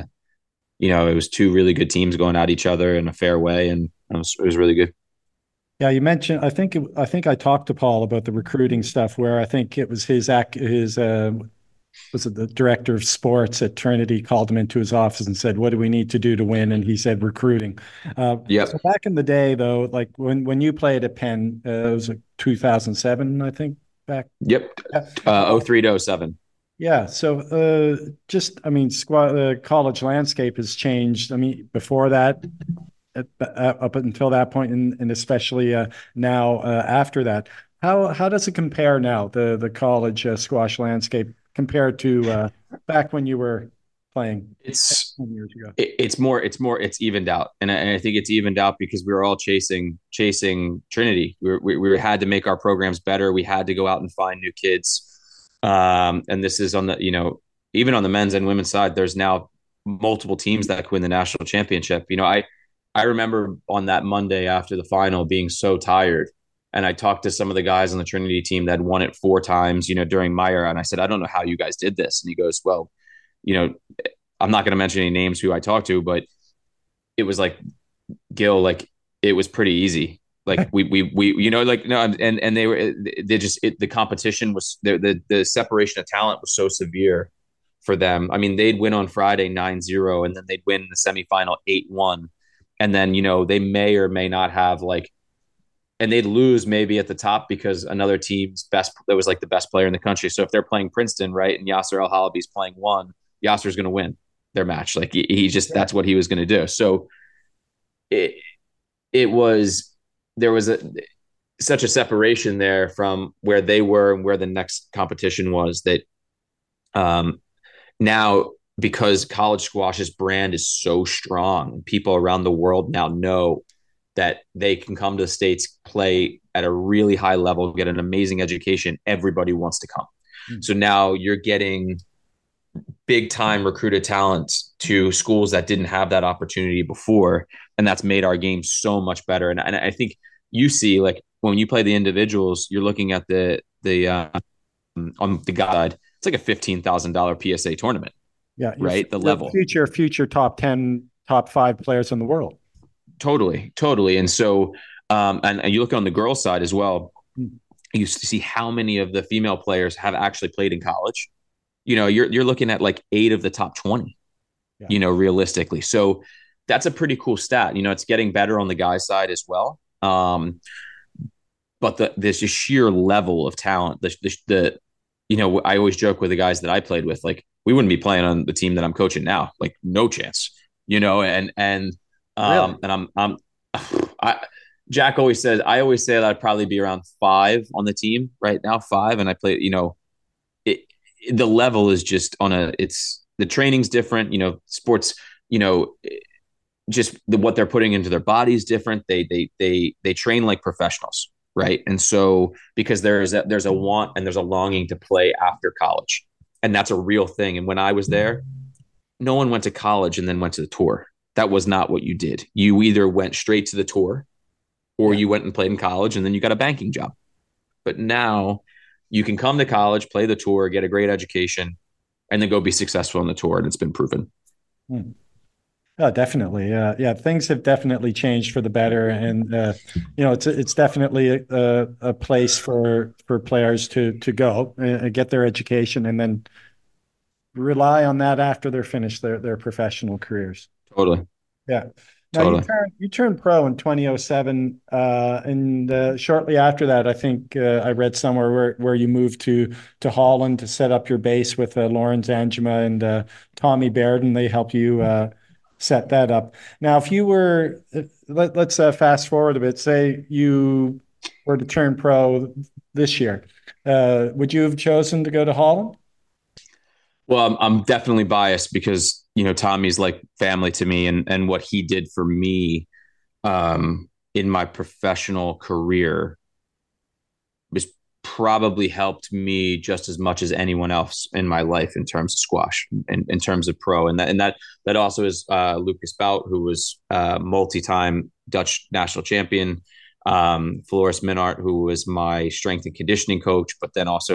it was two really good teams going at each other in a fair way, and it was really good. Yeah, you mentioned. I think I talked to Paul about the recruiting stuff, where I think it was his was it the director of sports at Trinity called him into his office and said, "What do we need to do to win?" And he said, "Recruiting." So Yep. back in the day, though, like when you played at Penn, it was like 2007, I think. Back. Yep. Yeah. 03 to 07. Yeah. So just, I mean, the college landscape has changed. I mean, before that, up until that point, and especially now after that. How does it compare now, the college squash landscape compared to back when you were playing It's 10 years ago? it's evened out, and I think it's evened out because we were all chasing Trinity. We had to make our programs better. We had to go out and find new kids. And this is on the even on the men's and women's side. There's now multiple teams that could win the national championship. I remember on that Monday after the final being so tired. And I talked to some of the guys on the Trinity team that won it 4 times, during my era. And I said, I don't know how you guys did this. And he goes, well, you know, I'm not going to mention any names who I talked to, but it was like, Gil, like it was pretty easy. Like like no, and they just the competition was the separation of talent was so severe for them. I mean, they'd win on Friday 9-0, and then they'd win the semifinal 8-1, and then they may or may not have and they'd lose maybe at the top because another team's best that was like the best player in the country. So if they're playing Princeton, right, and Yasser Al-Halabi's playing one, Yasser's going to win their match. Like he just that's what he was going to do. So it it was there was such a separation there from where they were and where the next competition was that um, now because college squash's brand is so strong, people around the world now know that they can come to the States, play at a really high level, get an amazing education. Everybody wants to come. Mm-hmm. So now you're getting big time recruited talent to schools that didn't have that opportunity before. And that's made our game so much better. And I think you see, like, when you play the individuals, you're looking at on the guy side, it's like a $15,000 PSA tournament. Yeah. Right. The level. Future top 10, top 5 players in the world. Totally. And so, and you look on the girls' side as well, you see how many of the female players have actually played in college. You're looking at like 8 of the top 20, realistically. So that's a pretty cool stat. It's getting better on the guys' side as well. But this sheer level of talent, I always joke with the guys that I played with, like, we wouldn't be playing on the team that I'm coaching now, like no chance, really? And Jack always says, I always say that I'd probably be around 5 on the team right now, 5. And I play, the level is just the training's different, sports, just what they're putting into their bodies different. They train like professionals. Right. And so because there's a want and there's a longing to play after college, and that's a real thing. And when I was there, no one went to college and then went to the tour. That was not what you did. You either went straight to the tour or you went and played in college and then you got a banking job. But now you can come to college, play the tour, get a great education, and then go be successful on the tour. And it's been proven. Oh, definitely. Yeah. Things have definitely changed for the better. And, it's definitely a place for players to go and get their education and then rely on that after they're finished their professional careers. Totally. Yeah. Now you turned pro in 2007, and shortly after that, I think I read somewhere where you moved to Holland to set up your base with Lauren Zanjima and Tommy Bairden. They helped you set that up. Now, if you were, let's fast forward a bit. Say you were to turn pro this year, would you have chosen to go to Holland? Well, I'm definitely biased because Tommy's like family to me, and what he did for me in my professional career was probably helped me just as much as anyone else in my life in terms of squash and in terms of pro. And that also is Lucas Bout, who was multi-time Dutch national champion, Floris Minnaert, who was my strength and conditioning coach, but then also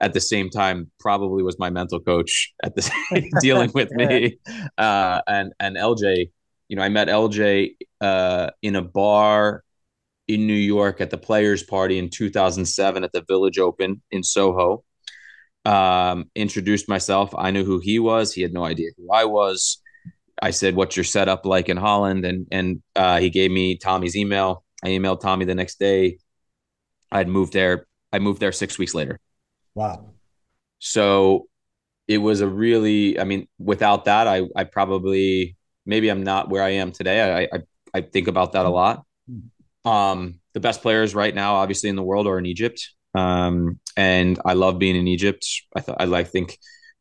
at the same time probably was my mental coach at the dealing with me. And LJ, I met LJ in a bar in New York at the Players Party in 2007 at the Village Open in Soho. Introduced myself. I knew who he was. He had no idea who I was. I said, "What's your setup like in Holland?" And he gave me Tommy's email. I emailed Tommy the next day. I'd moved there. I moved there 6 weeks later. Wow. So it was a really, I mean, without that, I probably, maybe I'm not where I am today. I think about that a lot. The best players right now, obviously in the world, are in Egypt. And I love being in Egypt. Think,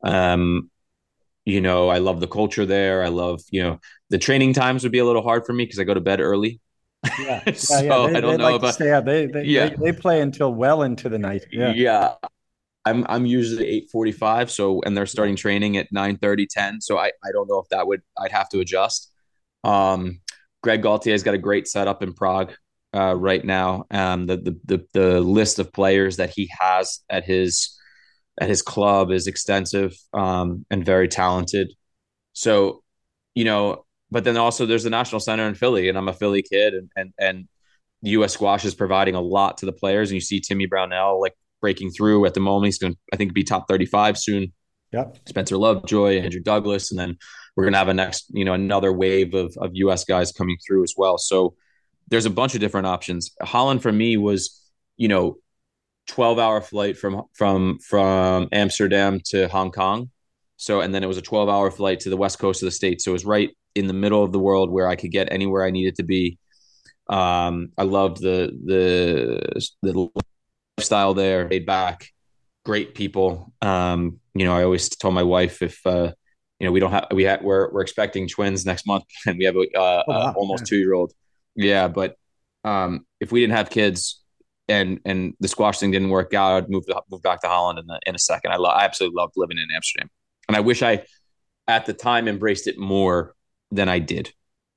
I love the culture there. I love, the training times would be a little hard for me because I go to bed early. Yeah. Yeah. Yeah. So I They don't know like if to I, stay out. They play until well into the night. Yeah. yeah, I'm usually 8:45. So, and they're starting training at 9:30, 10. So I don't know if I'd have to adjust. Um, Greg Gaultier's got a great setup in Prague right now. The list of players that he has at his club is extensive, and very talented. So, but then also there's the National Center in Philly, and I'm a Philly kid, and U.S. Squash is providing a lot to the players. And you see Timmy Brownell like breaking through at the moment. He's going to, I think, be top 35 soon. Yep. Spencer Lovejoy, Andrew Douglas, and then we're going to have another wave of U.S. guys coming through as well. So there's a bunch of different options. Holland for me was, 12-hour flight from Amsterdam to Hong Kong. So, and then it was a 12-hour flight to the west coast of the States. So it was right in the middle of the world where I could get anywhere I needed to be. I loved the lifestyle there. Laid back, great people. I always told my wife if we're expecting twins next month, and we have Wow. almost 2-year-old. Yeah, but if we didn't have kids and the squash thing didn't work out, I'd move back to Holland in a second. I absolutely loved living in Amsterdam, and I wish I at the time embraced it more than I did,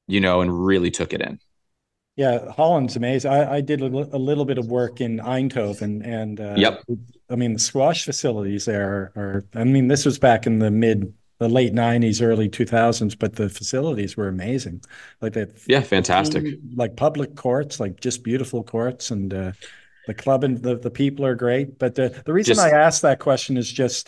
and really took it in. Yeah, Holland's amazing. I did a little bit of work in Eindhoven, and Yep. I mean the squash facilities there are. I mean, this was back in the late '90s, early 2000s, but the facilities were amazing. Like that, Yeah, fantastic. like public courts, like just beautiful courts, and the club and the people are great. But the reason I Just asked that question is just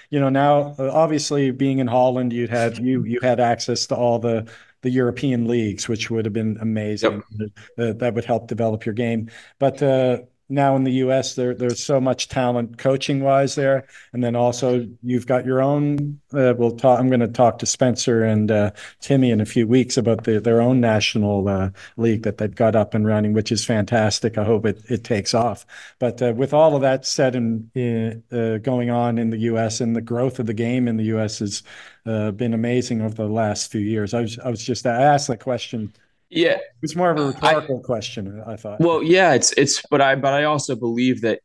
now obviously being in Holland, you had access to all the European leagues, which would have been amazing. yep. That would help develop your game. But now in the U.S., there's so much talent coaching wise there, and then also you've got your own. We'll talk. I'm going to talk to Spencer and Timmy in a few weeks about their own national league that they've got up and running, which is fantastic. I hope it takes off. But with all of that said and going on in the U.S. and the growth of the game in the U.S. has been amazing over the last few years. I asked that question. Yeah, It's more of a I rhetorical question, I thought. well, yeah, but I also believe that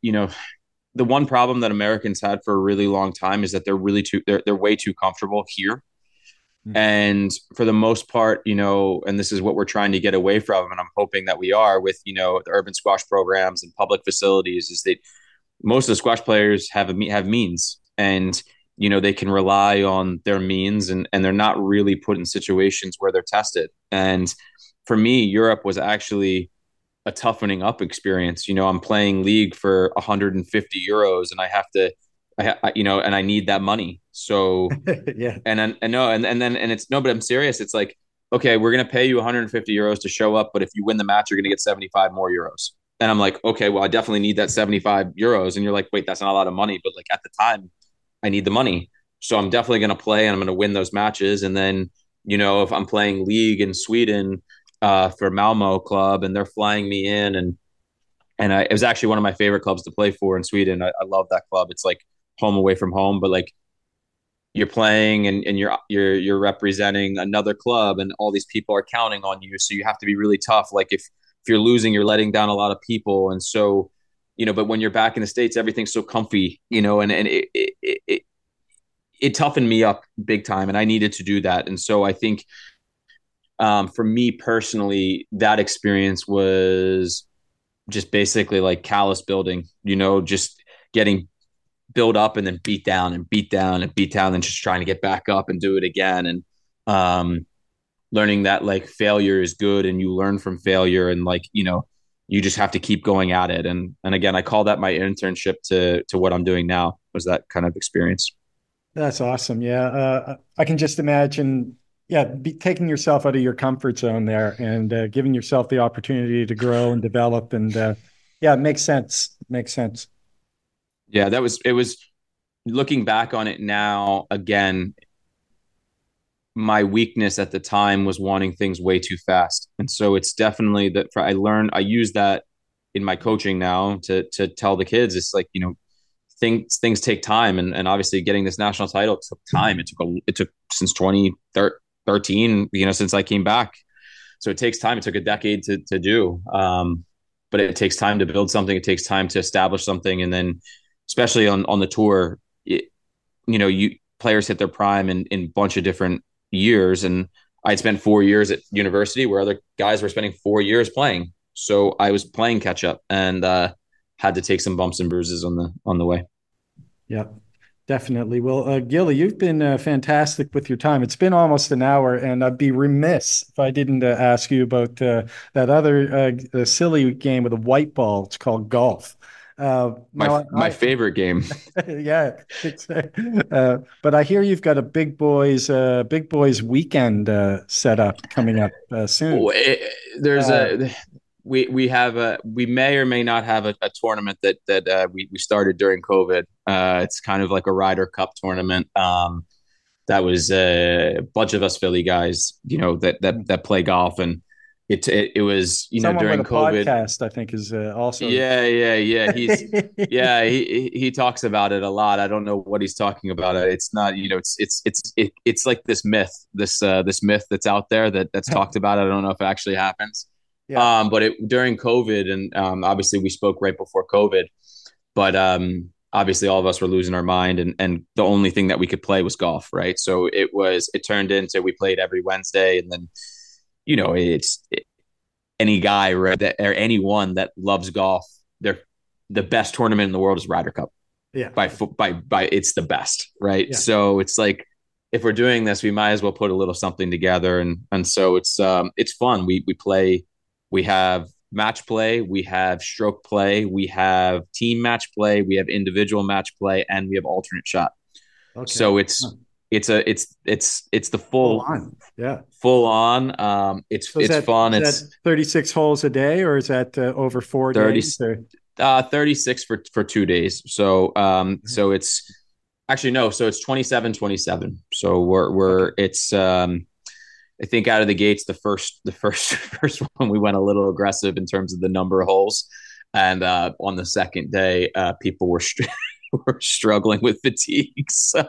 the one problem that Americans had for a really long time is that they're way too comfortable here. Mm. And for the most part, and this is what we're trying to get away from, and I'm hoping that we are with, the urban squash programs and public facilities, is that most of the squash players have means, and they can rely on their means, and they're not really put in situations where they're tested. And for me, Europe was actually a toughening up experience. I'm playing league for 150 euros, and I have to, and I need that money. So, Yeah. and no, and then and it's no, but I'm serious. It's like, okay, we're gonna pay you 150 euros to show up, but if you win the match, you're gonna get 75 more euros. And I'm like, okay, well, I definitely need that 75 euros. And you're like, wait, that's not a lot of money, but like at the time, I need the money. So I'm definitely gonna play, and I'm gonna win those matches. And then, if I'm playing league in Sweden for Malmo club, and they're flying me in, and it was actually one of my favorite clubs to play for in Sweden. I love that club. It's like home away from home, but like you're playing, and you're representing another club, and all these people are counting on you. So you have to be really tough. Like if you're losing, you're letting down a lot of people, and so but when you're back in the States, everything's so comfy, and it toughened me up big time, and I needed to do that. And so I think for me personally, that experience was just basically like callus building, just getting build up and then beat down and beat down and beat down and just trying to get back up and do it again. And learning that like failure is good and you learn from failure, and like, you just have to keep going at it. And again, I call that my internship to what I'm doing now, was that kind of experience. That's awesome. Yeah. I can just imagine, yeah, taking yourself out of your comfort zone there and giving yourself the opportunity to grow and develop. And yeah, it makes sense. It makes sense. Yeah, it was looking back on it now again, my weakness at the time was wanting things way too fast. And so it's definitely that I use that in my coaching now to tell the kids, it's like, things take time. And obviously getting this national title took time. It took since 2013, since I came back. So it takes time. It took a decade to do. But it takes time to build something. It takes time to establish something. And then especially on the tour, players hit their prime in a bunch of different years. And I'd spent 4 years at university where other guys were spending 4 years playing. So I was playing catch up and had to take some bumps and bruises on the way. Yeah, definitely. Well, Gilly, you've been fantastic with your time. It's been almost an hour, and I'd be remiss if I didn't ask you about that other silly game with a white ball. It's called golf. My favorite game. Yeah, but I hear you've got a big boys weekend set up coming up soon. There's Uh, a we may or may not have a tournament that we started during COVID. It's kind of like a Ryder Cup tournament. That was a bunch of us Philly guys, that play golf, and it was, Someone with during a COVID. podcast, I think, is also. Yeah. Yeah, he talks about it a lot. I don't know what he's talking about. It's not, it's like this myth, this myth that's out there that's talked about. I don't know if it actually happens. Yeah. But during COVID, and obviously we spoke right before COVID, but obviously all of us were losing our mind, and the only thing that we could play was golf, right? So it turned into, we played every Wednesday, and then, any guy, right, or anyone that loves golf, they're the best tournament in the world is Ryder Cup. Yeah. By it's the best, right? Yeah. So it's like, if we're doing this, we might as well put a little something together, and so it's fun. We play, we have match play, we have stroke play, we have team match play, we have individual match play, and we have alternate shot. Okay. So Huh. it's the Full full on. Yeah. full on. So It's fun. is that It's 36 holes a day, or is that over 30 4 days? Or 36 for 2 days. So so it's actually, no, so it's 27-27. So okay. it's I think out of the gates, the first first one, we went a little aggressive in terms of the number of holes, and on the second day, people were struggling with fatigue. So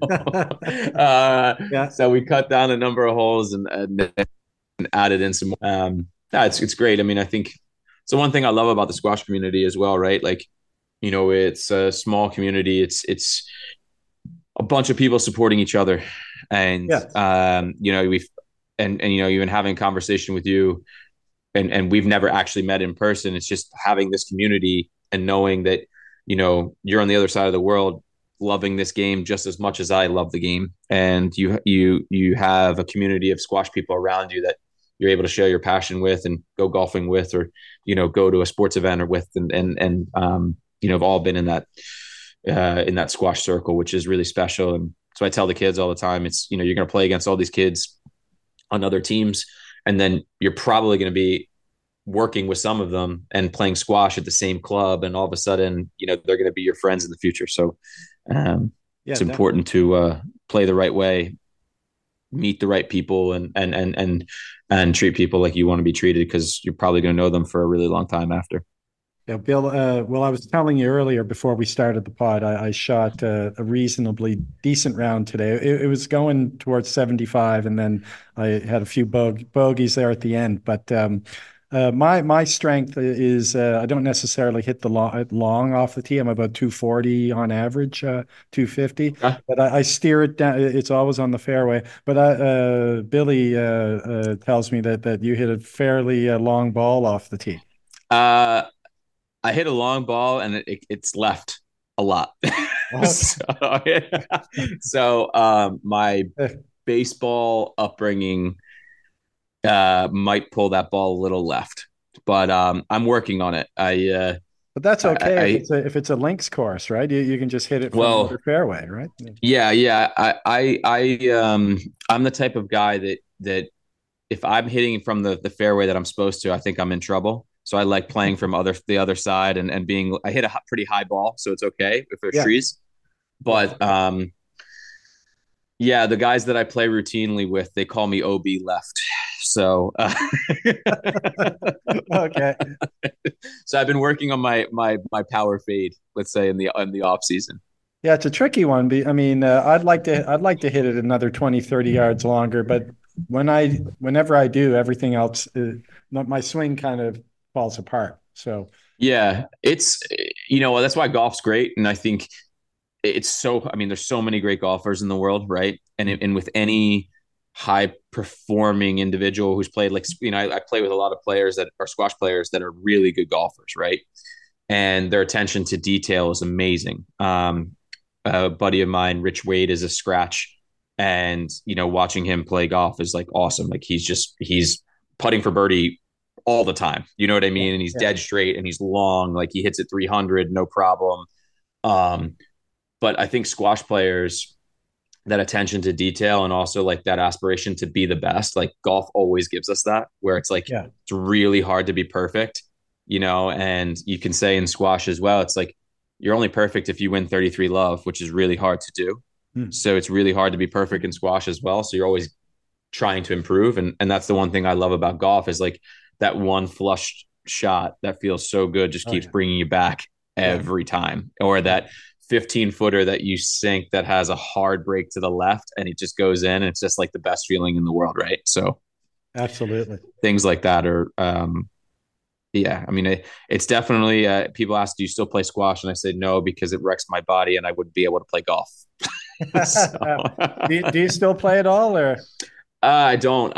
Yeah. so we cut down the number of holes, and added in some. Yeah, it's great. I mean, I think so. One thing I love about the squash community as well, right? Like, it's a small community. It's a bunch of people supporting each other, and Yeah. we've and even having a conversation with you, and we've never actually met in person. It's just having this community and knowing that you're on the other side of the world, loving this game just as much as I love the game, and you have a community of squash people around you that you're able to share your passion with and go golfing with, or go to a sports event or with, and have all been in that squash circle, which is really special. And so I tell the kids all the time, it's, you're going to play against all these kids on other teams, and then you're probably going to be working with some of them and playing squash at the same club, and all of a sudden, they're going to be your friends in the future. So Yeah. it's important to play the right way, meet the right people, and treat people like you want to be treated, because you're probably going to know them for a really long time after. Yeah, Bill, well, I was telling you earlier before we started the pod, I shot a reasonably decent round today. It was going towards 75, and then I had a few bogeys there at the end. But my strength is I don't necessarily hit the long off the tee. I'm about 240 on average, 250, Okay. but I steer it down. It's always on the fairway. But Billy tells me that you hit a fairly long ball off the tee. Uh, I hit a long ball, and it's left. a lot. Okay. My baseball upbringing might pull that ball a little left, but I'm working on it. But that's okay if I it's a links course, right? You can just hit it from well, another fairway, right? yeah. I'm the type of guy that if I'm hitting from the fairway that I'm supposed to, I think I'm in trouble. So I like playing from the other side and being. I hit a pretty high ball, so it's okay if there's Yeah, trees. yeah. But yeah, the guys that I play routinely with, they call me OB left. So Okay. so I've been working on my power fade, let's say in the off season. Yeah, it's a tricky one. I mean, I'd like to hit it another 20, 30 yards longer, but whenever I do, everything else, my swing kind of falls apart. So Yeah, it's that's why golf's great, and I think it's so. I mean, there's so many great golfers in the world, right? And with any high performing individual who's played, like I play with a lot of players that are squash players that are really good golfers, right? And their attention to detail is amazing. A buddy of mine, Rich Wade, is a scratch, and watching him play golf is like awesome. Like he's putting for birdie all the time. You know what I yeah, mean? And he's yeah, dead straight and he's long. Like he hits it 300, no problem. Um, but I think squash players, that attention to detail and also like that aspiration to be the best, like golf always gives us that, where it's like yeah. it's really hard to be perfect, and you can say in squash as well, it's like you're only perfect if you win 33 love, which is really hard to do. Hmm. So it's really hard to be perfect in squash as well. So you're always trying to improve. And that's the one thing I love about golf is like that one flush shot that feels so good just Oh keeps yeah, bringing you back yeah, every time, or yeah. that 15 footer that you sink that has a hard break to the left and it just goes in. And it's just like the best feeling in the world, right? So Absolutely. things like that are yeah, I mean it's definitely people ask, do you still play squash? And I say no, because it wrecks my body and I wouldn't be able to play golf. So Do you still play at all, or? I don't.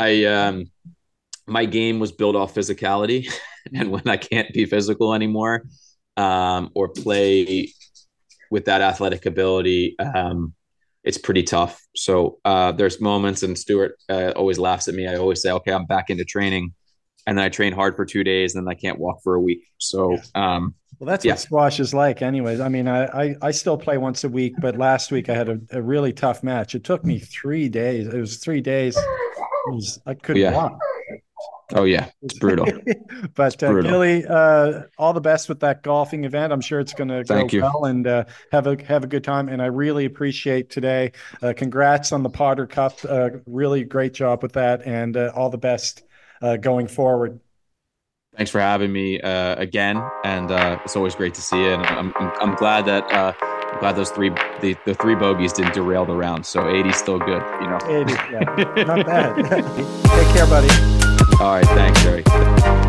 My game was built off physicality, and when I can't be physical anymore, or play with that athletic ability, it's pretty tough. So there's moments, and Stuart always laughs at me. I always say, "Okay, I'm back into training," and then I train hard for 2 days, and then I can't walk for a week. So Yeah. Well, that's what yeah, squash is like, anyways. I mean, I still play once a week, but last week I had a really tough match. It took me 3 days. It was 3 days. I couldn't yeah, walk. oh yeah, it's brutal. It's But brutal. Gilly, all the best with that golfing event. I'm sure it's going to go Thank you. well, and have a good time. And I really appreciate today. Congrats on the Potter Cup. Really great job with that, and all the best going forward. Thanks for having me again, and it's always great to see you. And I'm glad that I'm glad those the three bogeys didn't derail the round. So 80's still good, you know. 80, yeah, not bad. Take care, buddy. All right, thanks, Jerry.